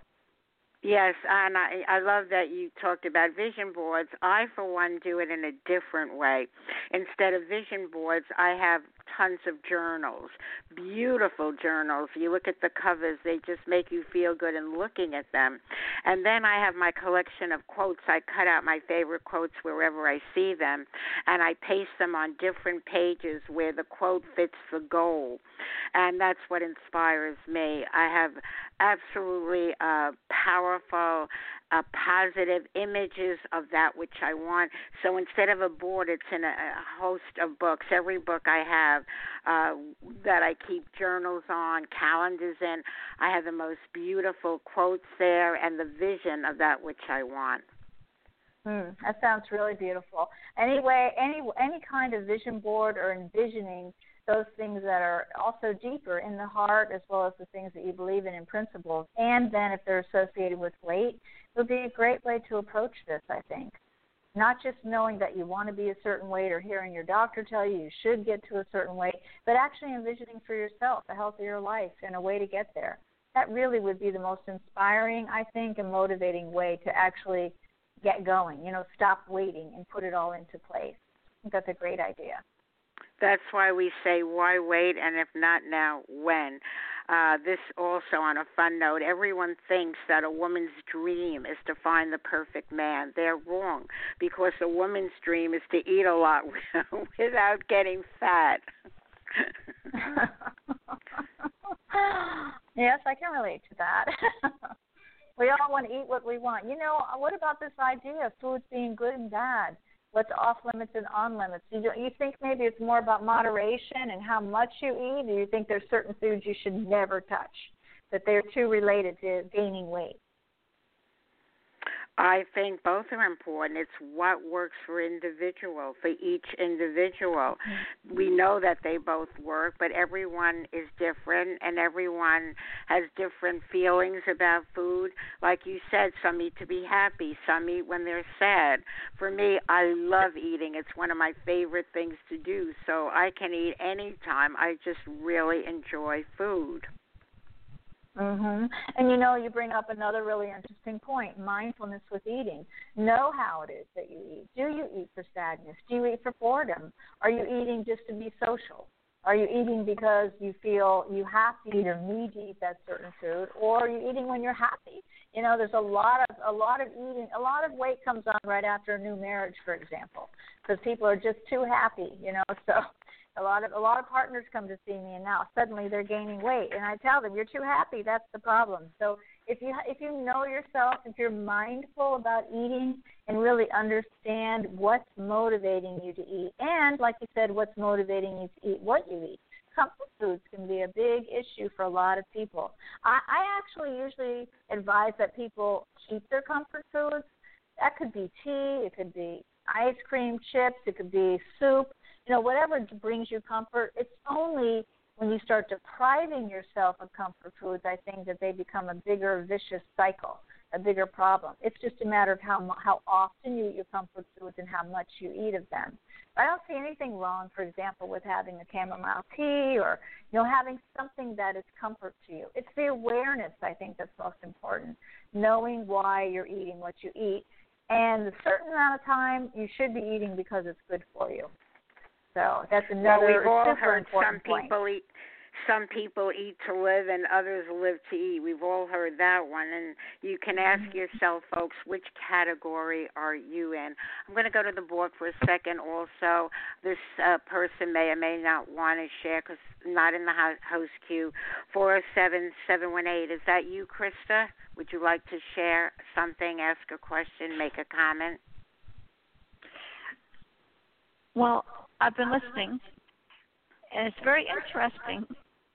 Yes, and I, I love that you talked about vision boards. I, for one, do it in a different way. Instead of vision boards, I have tons of journals, beautiful journals. You look at the covers, they just make you feel good in looking at them. And then I have my collection of quotes. I cut out my favorite quotes wherever I see them, and I paste them on different pages where the quote fits the goal. And that's what inspires me. I have absolutely uh, powerful, uh, positive images of that which I want. So instead of a board, it's in a, a host of books. Every book I have uh, that I keep journals on, calendars in, I have the most beautiful quotes there and the vision of that which I want. Mm, that sounds really beautiful. Anyway, any any kind of vision board or envisioning those things that are also deeper in the heart, as well as the things that you believe in in principles, and then if they're associated with weight, it would be a great way to approach this, I think. Not just knowing that you want to be a certain weight or hearing your doctor tell you you should get to a certain weight, but actually envisioning for yourself a healthier life and a way to get there. That really would be the most inspiring, I think, and motivating way to actually get going. You know, stop waiting and put it all into place. I think that's a great idea. That's why we say, why wait, and if not now, when? Uh, this also, on a fun note, everyone thinks that a woman's dream is to find the perfect man. They're wrong, because a woman's dream is to eat a lot without getting fat. Yes, I can relate to that. We all want to eat what we want. You know, what about this idea of foods being good and bad? What's off limits and on limits? You, you think maybe it's more about moderation and how much you eat, or you think there's certain foods you should never touch, that they're too related to gaining weight? I think both are important. It's what works for individual, for each individual. Mm-hmm. We know that they both work, but everyone is different, and everyone has different feelings about food. Like you said, some eat to be happy, some eat when they're sad. For me, I love eating. It's one of my favorite things to do, so I can eat anytime. I just really enjoy food. Mhm. And you know, you bring up another really interesting point: mindfulness with eating. Know how it is that you eat. Do you eat for sadness? Do you eat for boredom? Are you eating just to be social? Are you eating because you feel you have to eat or need to eat that certain food, or are you eating when you're happy? You know, there's a lot of a lot of eating. A lot of weight comes on right after a new marriage, for example, because people are just too happy. You know, so. A lot of a lot of partners come to see me, and now suddenly they're gaining weight, and I tell them, you're too happy. That's the problem. So if you if you know yourself, if you're mindful about eating and really understand what's motivating you to eat, and like you said, what's motivating you to eat what you eat, comfort foods can be a big issue for a lot of people. I, I actually usually advise that people keep their comfort foods. That could be tea, it could be ice cream, chips, it could be soup. You know, whatever brings you comfort. It's only when you start depriving yourself of comfort foods, I think, that they become a bigger vicious cycle, a bigger problem. It's just a matter of how how often you eat your comfort foods and how much you eat of them. I don't see anything wrong, for example, with having a chamomile tea or, you know, having something that is comfort to you. It's the awareness, I think, that's most important, knowing why you're eating what you eat. And a certain amount of time you should be eating because it's good for you. So that's another well, we've all super heard important some people point. eat, some people eat to live and others live to eat. We've all heard that one, and you can ask mm-hmm. yourself, folks, which category are you in? I'm going to go to the board for a second. Also, this uh, person may or may not want to share because not in the host queue. four oh seven, seven one eight. Is that you, Krista? Would you like to share something, ask a question, make a comment? Well, I've been listening, and it's very interesting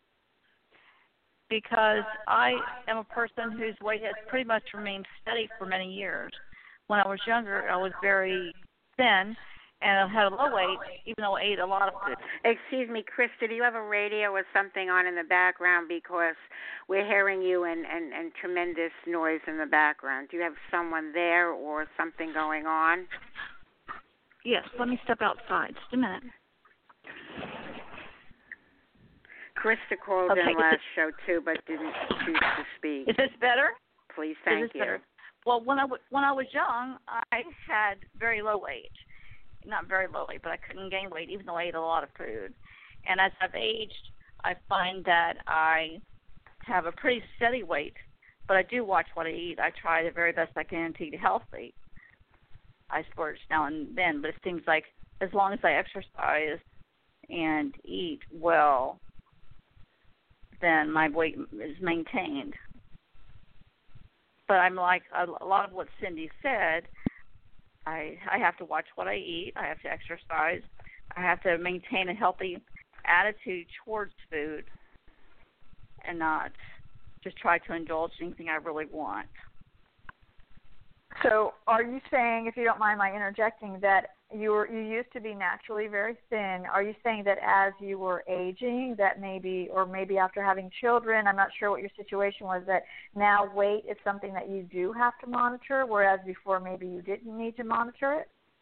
because I am a person whose weight has pretty much remained steady for many years. When I was younger, I was very thin, and I had a low weight, even though I ate a lot of food. Excuse me, Krista, do you have a radio or something on in the background? Because we're hearing you and, and, and tremendous noise in the background. Do you have someone there or something going on? Yes, let me step outside. Just a minute. Krista called okay, in last it, show, too, but didn't choose to speak. Is this better? Please, thank is this you. Better? Well, when I, w- when I was young, I had very low weight. Not very low weight, but I couldn't gain weight, even though I ate a lot of food. And as I've aged, I find that I have a pretty steady weight, but I do watch what I eat. I try the very best I can to eat healthy. I splurge now and then, but it seems like as long as I exercise and eat well, then my weight is maintained. But I'm like a lot of what Cindy said. I I have to watch what I eat. I have to exercise. I have to maintain a healthy attitude towards food and not just try to indulge in anything I really want. So are you saying, if you don't mind my interjecting, that you were you used to be naturally very thin? Are you saying that as you were aging, that maybe, or maybe after having children, I'm not sure what your situation was, that now weight is something that you do have to monitor, whereas before maybe you didn't need to monitor it?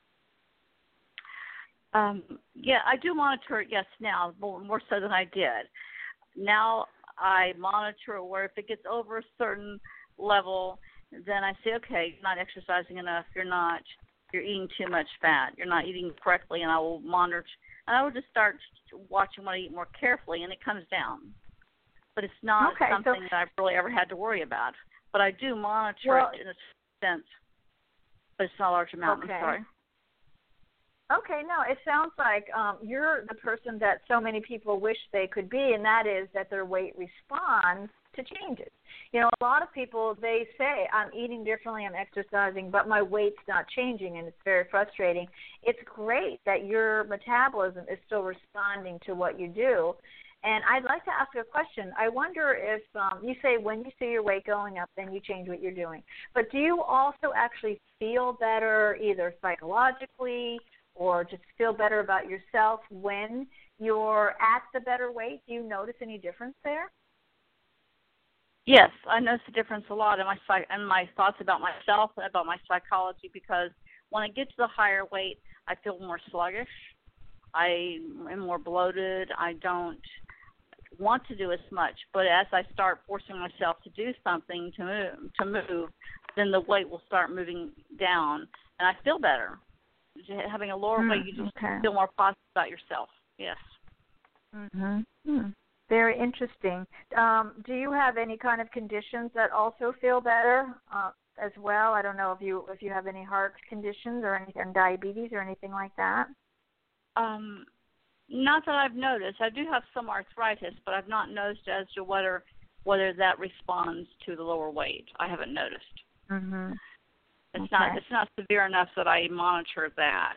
Um, yeah, I do monitor it, yes, now, more, more so than I did. Now I monitor it where if it gets over a certain level, then I say, okay, you're not exercising enough, you're not, you're eating too much fat, you're not eating correctly, and I will monitor, and I will just start watching what I eat more carefully, and it comes down. But it's not okay, something so, that I've really ever had to worry about. But I do monitor well, it in a sense, but it's not a large amount, okay. I'm sorry. Okay, no, it sounds like um, you're the person that so many people wish they could be, and that is that their weight responds to changes. You know, a lot of people, they say, I'm eating differently, I'm exercising, but my weight's not changing, and it's very frustrating. It's great that your metabolism is still responding to what you do. And I'd like to ask a question. I wonder if um, you say when you see your weight going up, then you change what you're doing. But do you also actually feel better either psychologically or just feel better about yourself when you're at the better weight? Do you notice any difference there? Yes, I notice the difference a lot in my psych- and my thoughts about myself and about my psychology, because when I get to the higher weight, I feel more sluggish. I am more bloated. I don't want to do as much. But as I start forcing myself to do something to move, to move, then the weight will start moving down, and I feel better. Having a lower mm, weight, you just okay. feel more positive about yourself. Yes. Mm-hmm. Hmm. Very interesting. Um, do you have any kind of conditions that also feel better uh, as well? I don't know if you if you have any heart conditions or anything, diabetes or anything like that. Um, not that I've noticed. I do have some arthritis, but I've not noticed as to whether whether that responds to the lower weight. I haven't noticed. Mm-hmm. It's okay. not it's not severe enough that I monitor that.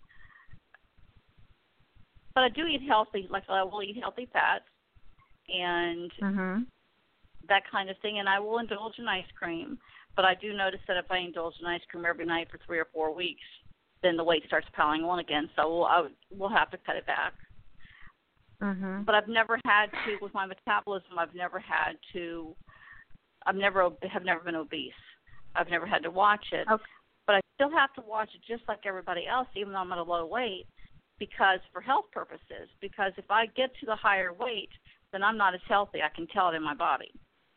But I do eat healthy, like I will eat healthy fats and mm-hmm. that kind of thing, and I will indulge in ice cream. But I do notice that if I indulge in ice cream every night for three or four weeks, then the weight starts piling on again. So we'll, I, we'll have to cut it back. Mm-hmm. But I've never had to, with my metabolism, I've never had to, I've never have never been obese. I've never had to watch it. Okay. But I still have to watch it just like everybody else, even though I'm at a low weight, because for health purposes. Because if I get to the higher weight, then I'm not as healthy. I can tell it in my body.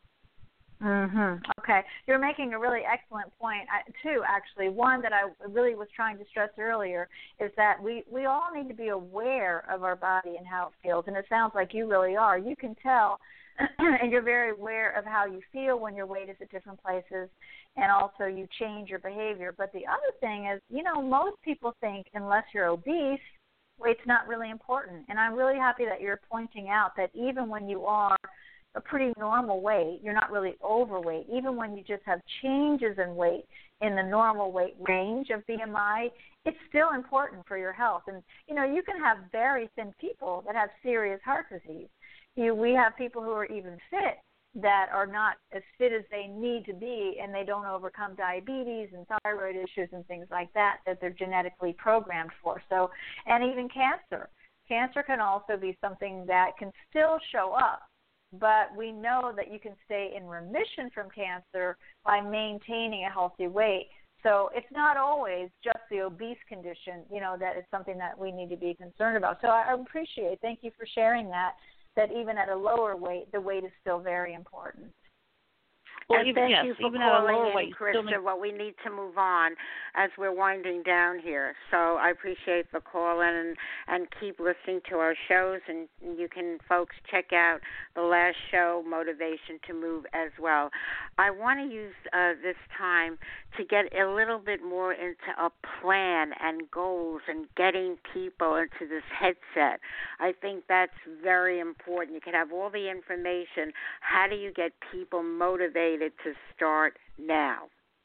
Mm-hmm. Okay. You're making a really excellent point, I, too, actually. One that I really was trying to stress earlier is that we, we all need to be aware of our body and how it feels, and it sounds like you really are. You can tell, and you're very aware of how you feel when your weight is at different places, and also you change your behavior. But the other thing is, you know, most people think unless you're obese, weight's not really important. And I'm really happy that you're pointing out that even when you are a pretty normal weight, you're not really overweight. Even when you just have changes in weight in the normal weight range of B M I, it's still important for your health. And, you know, you can have very thin people that have serious heart disease. You, we have people who are even fit that are not as fit as they need to be, and they don't overcome diabetes and thyroid issues and things like that that they're genetically programmed for. So, and even cancer. Cancer can also be something that can still show up, but we know that you can stay in remission from cancer by maintaining a healthy weight. So it's not always just the obese condition, you know, that is something that we need to be concerned about. So I appreciate, thank you for sharing that, that even at a lower weight, the weight is still very important. Well, and thank yes, you for even calling at a in, weight, Krista. need... Well, we need to move on as we're winding down here. So I appreciate the call in and, and keep listening to our shows. And you can, folks, check out the last show, Motivation to Move, as well. I want to use uh, this time to get a little bit more into a plan and goals and getting people into this headset. I think that's very important. You can have all the information. How do you get people motivated to start now?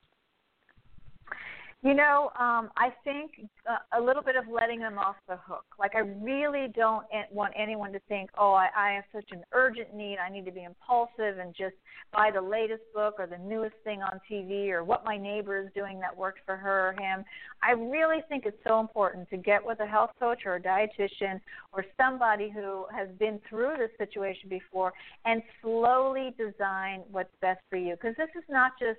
You know, um, I think uh, a little bit of letting them off the hook. Like, I really don't want anyone to think, oh, I, I have such an urgent need. I need to be impulsive and just buy the latest book or the newest thing on T V or what my neighbor is doing that works for her or him. I really think it's so important to get with a health coach or a dietitian or somebody who has been through this situation before and slowly design what's best for you. Because this is not just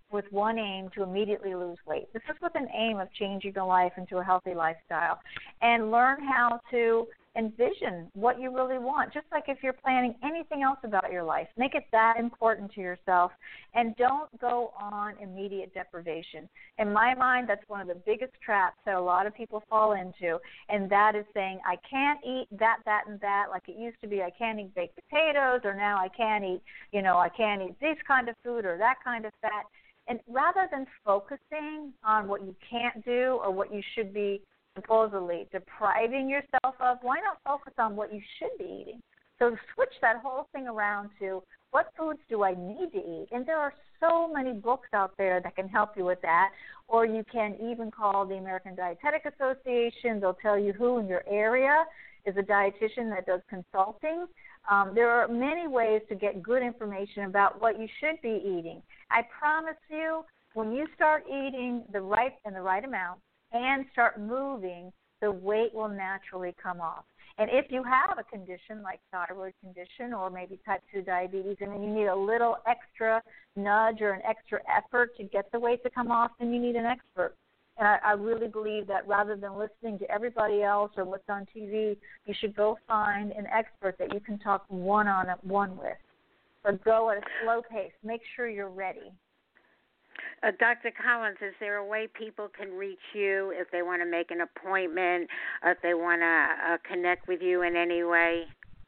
with one aim to immediately lose weight. This is with an aim of changing your life into a healthy lifestyle, and learn how to envision what you really want, just like if you're planning anything else about your life. Make it that important to yourself, and don't go on immediate deprivation. In my mind, that's one of the biggest traps that a lot of people fall into, and that is saying, I can't eat that, that, and that, like it used to be, I can't eat baked potatoes, or now I can't eat, you know, I can't eat this kind of food or that kind of fat. And rather than focusing on what you can't do or what you should be supposedly depriving yourself of, why not focus on what you should be eating? So switch that whole thing around to, what foods do I need to eat? And there are so many books out there that can help you with that. Or you can even call the American Dietetic Association. They'll tell you who in your area is a dietitian that does consulting. Um, there are many ways to get good information about what you should be eating. I promise you, when you start eating the right and the right amount, and start moving, the weight will naturally come off. And if you have a condition like thyroid condition or maybe type two diabetes, and you need a little extra nudge or an extra effort to get the weight to come off, then you need an expert. And I, I really believe that rather than listening to everybody else or what's on T V, you should go find an expert that you can talk one-on-one with. Or go at a slow pace. Make sure you're ready. Uh, Doctor Collins, is there a way people can reach you if they want to make an appointment, or if they want to uh, connect with you in any way?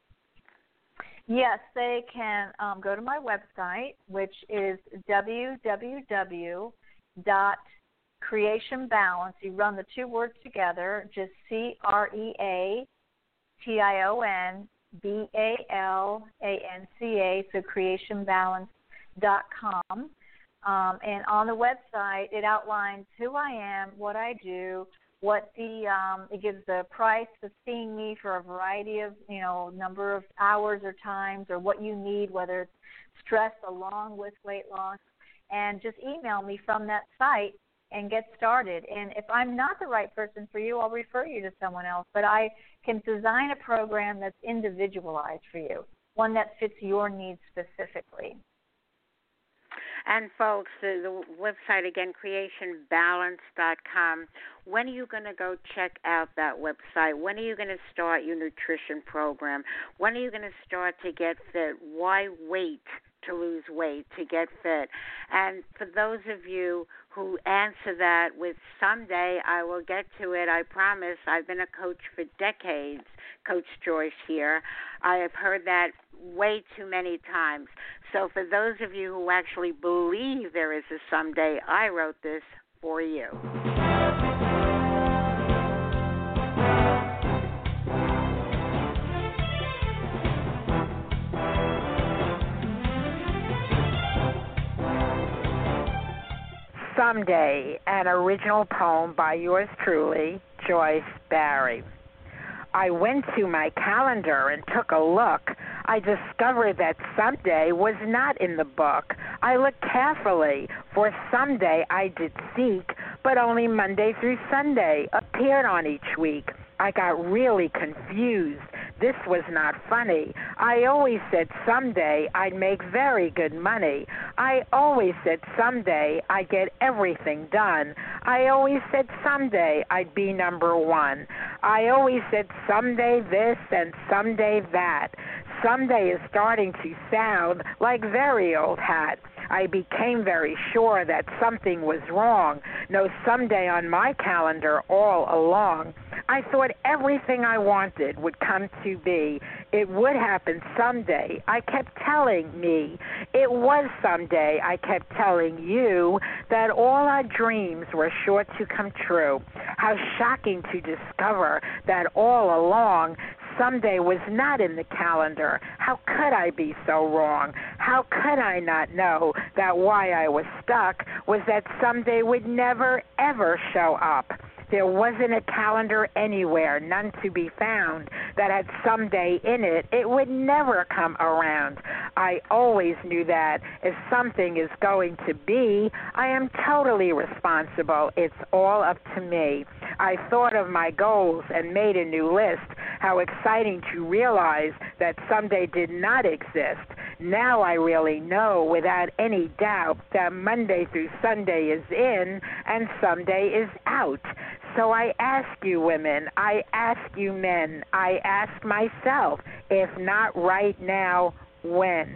Yes, they can um, go to my website, which is w w w dot creation balance. You run the two words together, just C R E A T I O N B A L A N C A, so creation balance dot com. Um, and on the website, it outlines who I am, what I do, what the um, it gives the price of seeing me for a variety of, you know, number of hours or times, or what you need, whether it's stress along with weight loss, and just email me from that site and get started. And if I'm not the right person for you, I'll refer you to someone else. But I can design a program that's individualized for you, one that fits your needs specifically. And, folks, the, the website, again, creation balance dot com. When are you going to go check out that website? When are you going to start your nutrition program? When are you going to start to get fit? Why wait to lose weight, to get fit? And for those of you who answer that with someday I will get to it, I promise. I've been a coach for decades, Coach Joyce here. I have heard that way too many times. So for those of you who actually believe there is a someday, I wrote this for you. Someday, an original poem by yours truly, Joyce Barry. I went to my calendar and took a look. I discovered that someday was not in the book. I looked carefully, for someday I did seek, but only Monday through Sunday appeared on each week. I got really confused. This was not funny. I always said someday I'd make very good money. I always said someday I'd get everything done. I always said someday I'd be number one. I always said someday this and someday that. Someday is starting to sound like very old hat. I became very sure that something was wrong. No someday on my calendar all along. I thought everything I wanted would come to be. It would happen someday. I kept telling me. It was someday. I kept telling you that all our dreams were sure to come true. How shocking to discover that all along someday was not in the calendar. How could I be so wrong? How could I not know that why I was stuck was that someday would never, ever show up? There wasn't a calendar anywhere, none to be found, that had someday in it. It would never come around. I always knew that if something is going to be, I am totally responsible. It's all up to me. I thought of my goals and made a new list. How exciting to realize that someday did not exist. Now I really know without any doubt that Monday through Sunday is in and Sunday is out. So I ask you women, I ask you men, I ask myself, if not right now, when?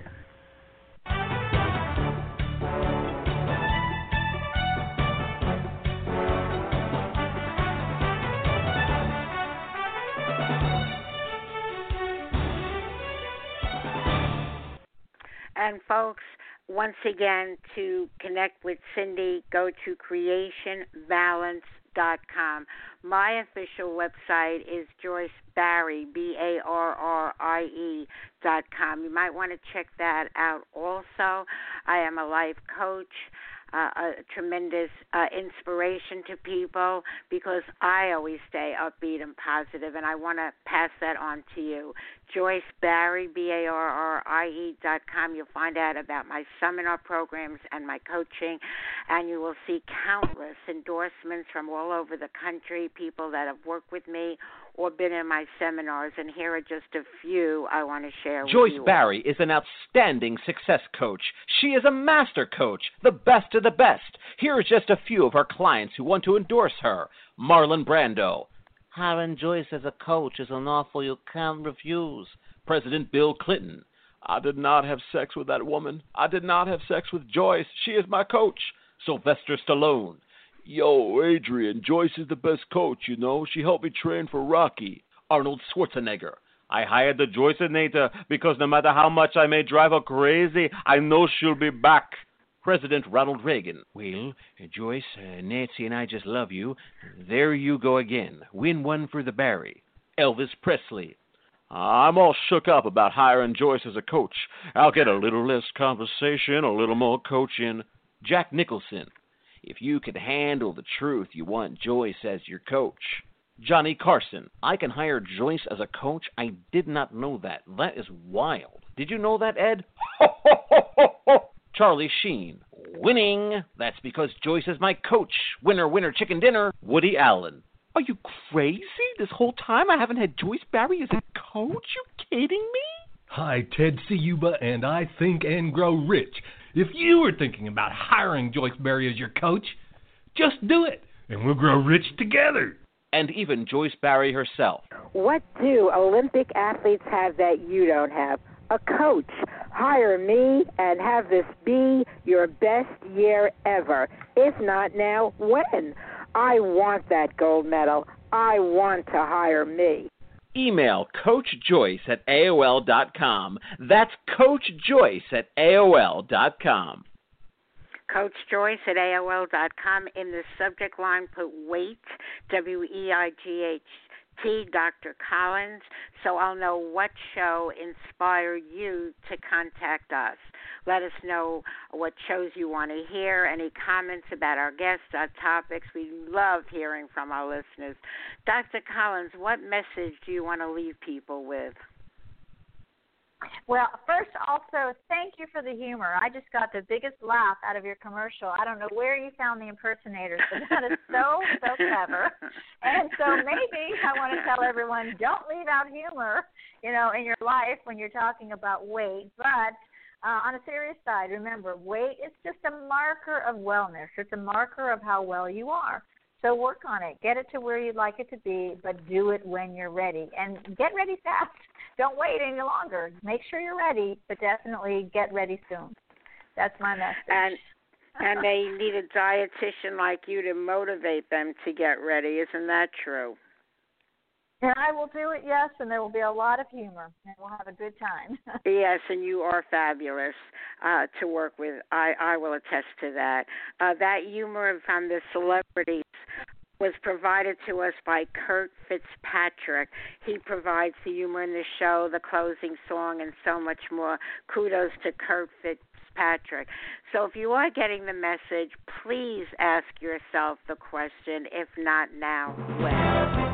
And folks, once again, to connect with Cindy, go to creation balance dot com. My official website is Joyce Barrie, B A R R I E dot com. You might want to check that out also. I am a life coach. Uh, a tremendous uh, inspiration to people because I always stay upbeat and positive, and I want to pass that on to you. Joyce Barrie, B A R R I E dot com. You'll find out about my seminar programs and my coaching, and you will see countless endorsements from all over the country, people that have worked with me or been in my seminars, and here are just a few I want to share with you. Joyce Barrie is an outstanding success coach. She is a master coach, the best of the best. Here are just a few of her clients who want to endorse her. Marlon Brando. Hiring Joyce as a coach is an offer you can't refuse. President Bill Clinton. I did not have sex with that woman. I did not have sex with Joyce. She is my coach. Sylvester Stallone. Yo, Adrian, Joyce is the best coach, you know. She helped me train for Rocky. Arnold Schwarzenegger. I hired the Joyceinator because no matter how much I may drive her crazy, I know she'll be back. President Ronald Reagan. Well, uh, Joyce, uh, Nancy and I just love you. There you go again. Win one for the Barrie. Elvis Presley. I'm all shook up about hiring Joyce as a coach. I'll get a little less conversation, a little more coaching. Jack Nicholson. If you can handle the truth, you want Joyce as your coach. Johnny Carson. I can hire Joyce as a coach? I did not know that. That is wild. Did you know that, Ed? Charlie Sheen. Winning. That's because Joyce is my coach. Winner, winner, chicken dinner. Woody Allen. Are you crazy? This whole time I haven't had Joyce Barrie as a coach? You kidding me? Hi, Ted Ciuba, and I think and grow rich. If you were thinking about hiring Joyce Barrie as your coach, just do it, and we'll grow rich together. And even Joyce Barrie herself. What do Olympic athletes have that you don't have? A coach. Hire me and have this be your best year ever. If not now, when? I want that gold medal. I want to hire me. Email Coach Joyce at A O L dot com. That's Coach Joyce at A O L dot com. Coach Joyce at A O L dot com. In the subject line, put WEIGHT, W E I G H T, Doctor Collins, so I'll know what show inspired you to contact us. Let us know what shows you want to hear, any comments about our guests, our topics. We love hearing from our listeners. Doctor Collins, what message do you want to leave people with? Well, first, also, thank you for the humor. I just got the biggest laugh out of your commercial. I don't know where you found the impersonators, but that is so, so clever. And so maybe I want to tell everyone, don't leave out humor, you know, in your life when you're talking about weight. But uh, on a serious side, remember, weight is just a marker of wellness. It's a marker of how well you are. So work on it. Get it to where you'd like it to be, but do it when you're ready. And get ready fast. Don't wait any longer. Make sure you're ready, but definitely get ready soon. That's my message. And and they need a dietitian like you to motivate them to get ready. Isn't that true? And I will do it, yes, and there will be a lot of humor, and we'll have a good time. Yes, and you are fabulous uh, to work with. I, I will attest to that. Uh, that humor from the celebrities was provided to us by Kurt Fitzpatrick. He provides the humor in the show, the closing song, and so much more. Kudos to Kurt Fitzpatrick. So if you are getting the message, please ask yourself the question, if not now, when?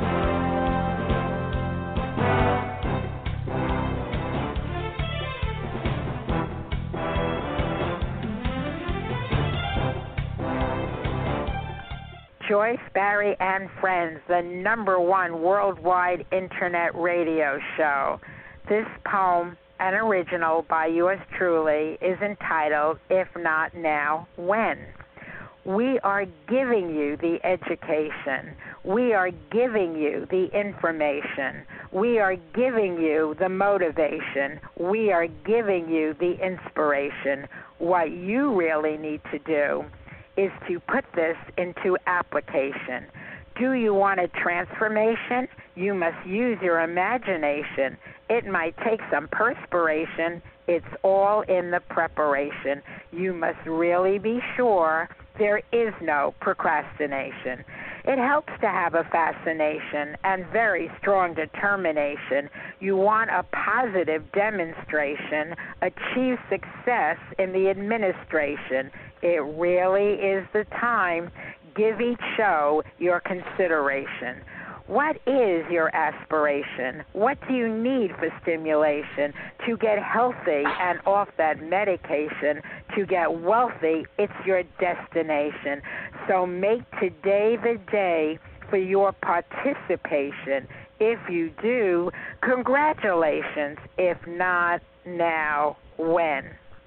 Joyce Barrie and Friends, the number one worldwide internet radio show. This poem an original by yours truly, is entitled, If Not Now, When? We are giving you the education. We are giving you the information. We are giving you the motivation. We are giving you the inspiration. What you really need to do is to put this into application. Do you want a transformation? You must use your imagination. It might take some perspiration. It's all in the preparation. You must really be sure there is no procrastination. It helps to have a fascination and very strong determination. You want a positive demonstration, achieve success in the administration. It really is the time. Give each show your consideration. What is your aspiration? What do you need for stimulation to get healthy and off that medication? To get wealthy, it's your destination. So make today the day for your participation. If you do, congratulations. If not, now, when?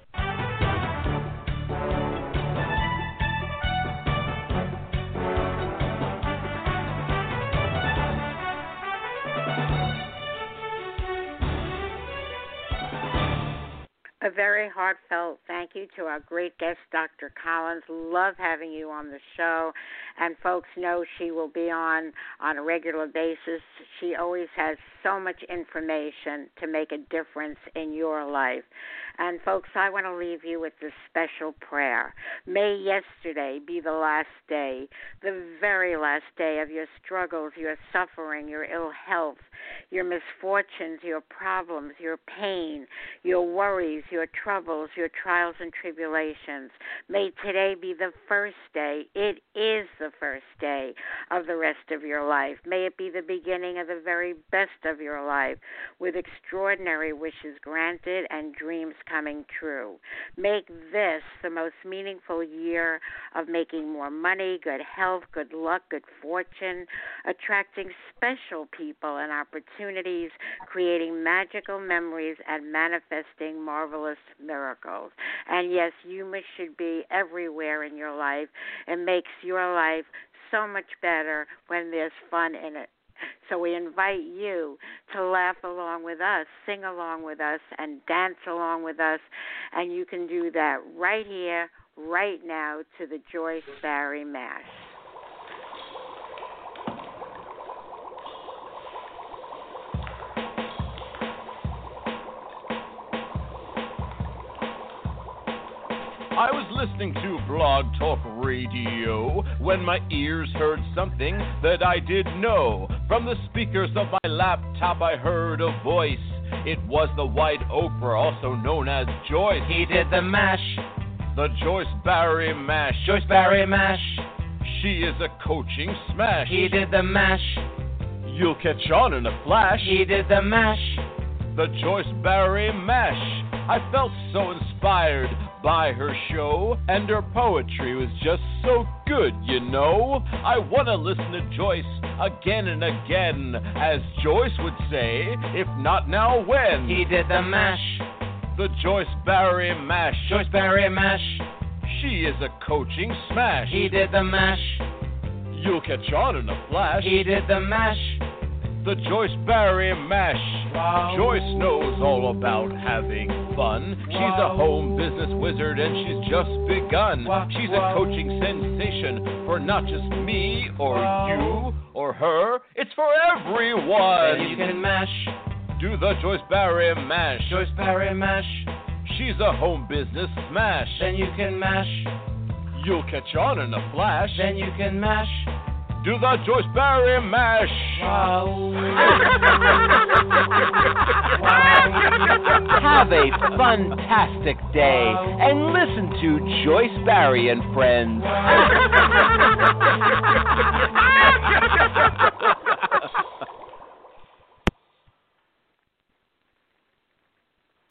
A very heartfelt thank you to our great guest, Doctor Collins. Love having you on the show. And folks know she will be on on a regular basis. She always has so much information to make a difference in your life. And folks, I want to leave you with this special prayer. May yesterday be the last day, the very last day of your struggles, your suffering, your ill health, your misfortunes, your problems, your pain, your worries, your troubles, your trials and tribulations. May today be the first day. It is the first day of the rest of your life. May it be the beginning of the very best of your life, with extraordinary wishes granted and dreams coming true. Make this the most meaningful year of making more money, good health, good luck, good fortune, attracting special people and opportunities, creating magical memories, and manifesting marvelous miracles. And yes, you should be everywhere in your life. It makes your life so much better when there's fun in it. So we invite you to laugh along with us, sing along with us, and dance along with us. And you can do that right here, right now, to the Joyce Barrie Mash. I was listening to Blog Talk Radio when my ears heard something that I didn't know. From the speakers of my laptop I heard a voice. It was the White Oprah, also known as Joyce. He did the mash. The Joyce Barrie Mash. Joyce Barrie Mash. She is a coaching smash. He did the mash. You'll catch on in a flash. He did the mash. The Joyce Barrie Mash. I felt so inspired by her show, and her poetry was just so good, you know. I want to listen to Joyce again and again, as Joyce would say, if not now, when? He did the mash. The Joyce Barrie Mash. Joyce Barrie Mash. She is a coaching smash. He did the mash. You'll catch on in a flash. He did the mash. The Joyce Barrie Mash. Wow. Joyce knows all about having fun. Wow. She's a home business wizard and she's just begun. Wow. She's wow. a coaching sensation for not just me or wow. you or her. It's for everyone. Then you can mash. Do the Joyce Barrie Mash. Joyce Barrie Mash. She's a home business smash. Then you can mash. You'll catch on in a flash. Then you can mash. Do the Joyce Barrie Mash. Wow. wow. Have a fantastic day wow. and listen to Joyce Barrie and Friends. Wow.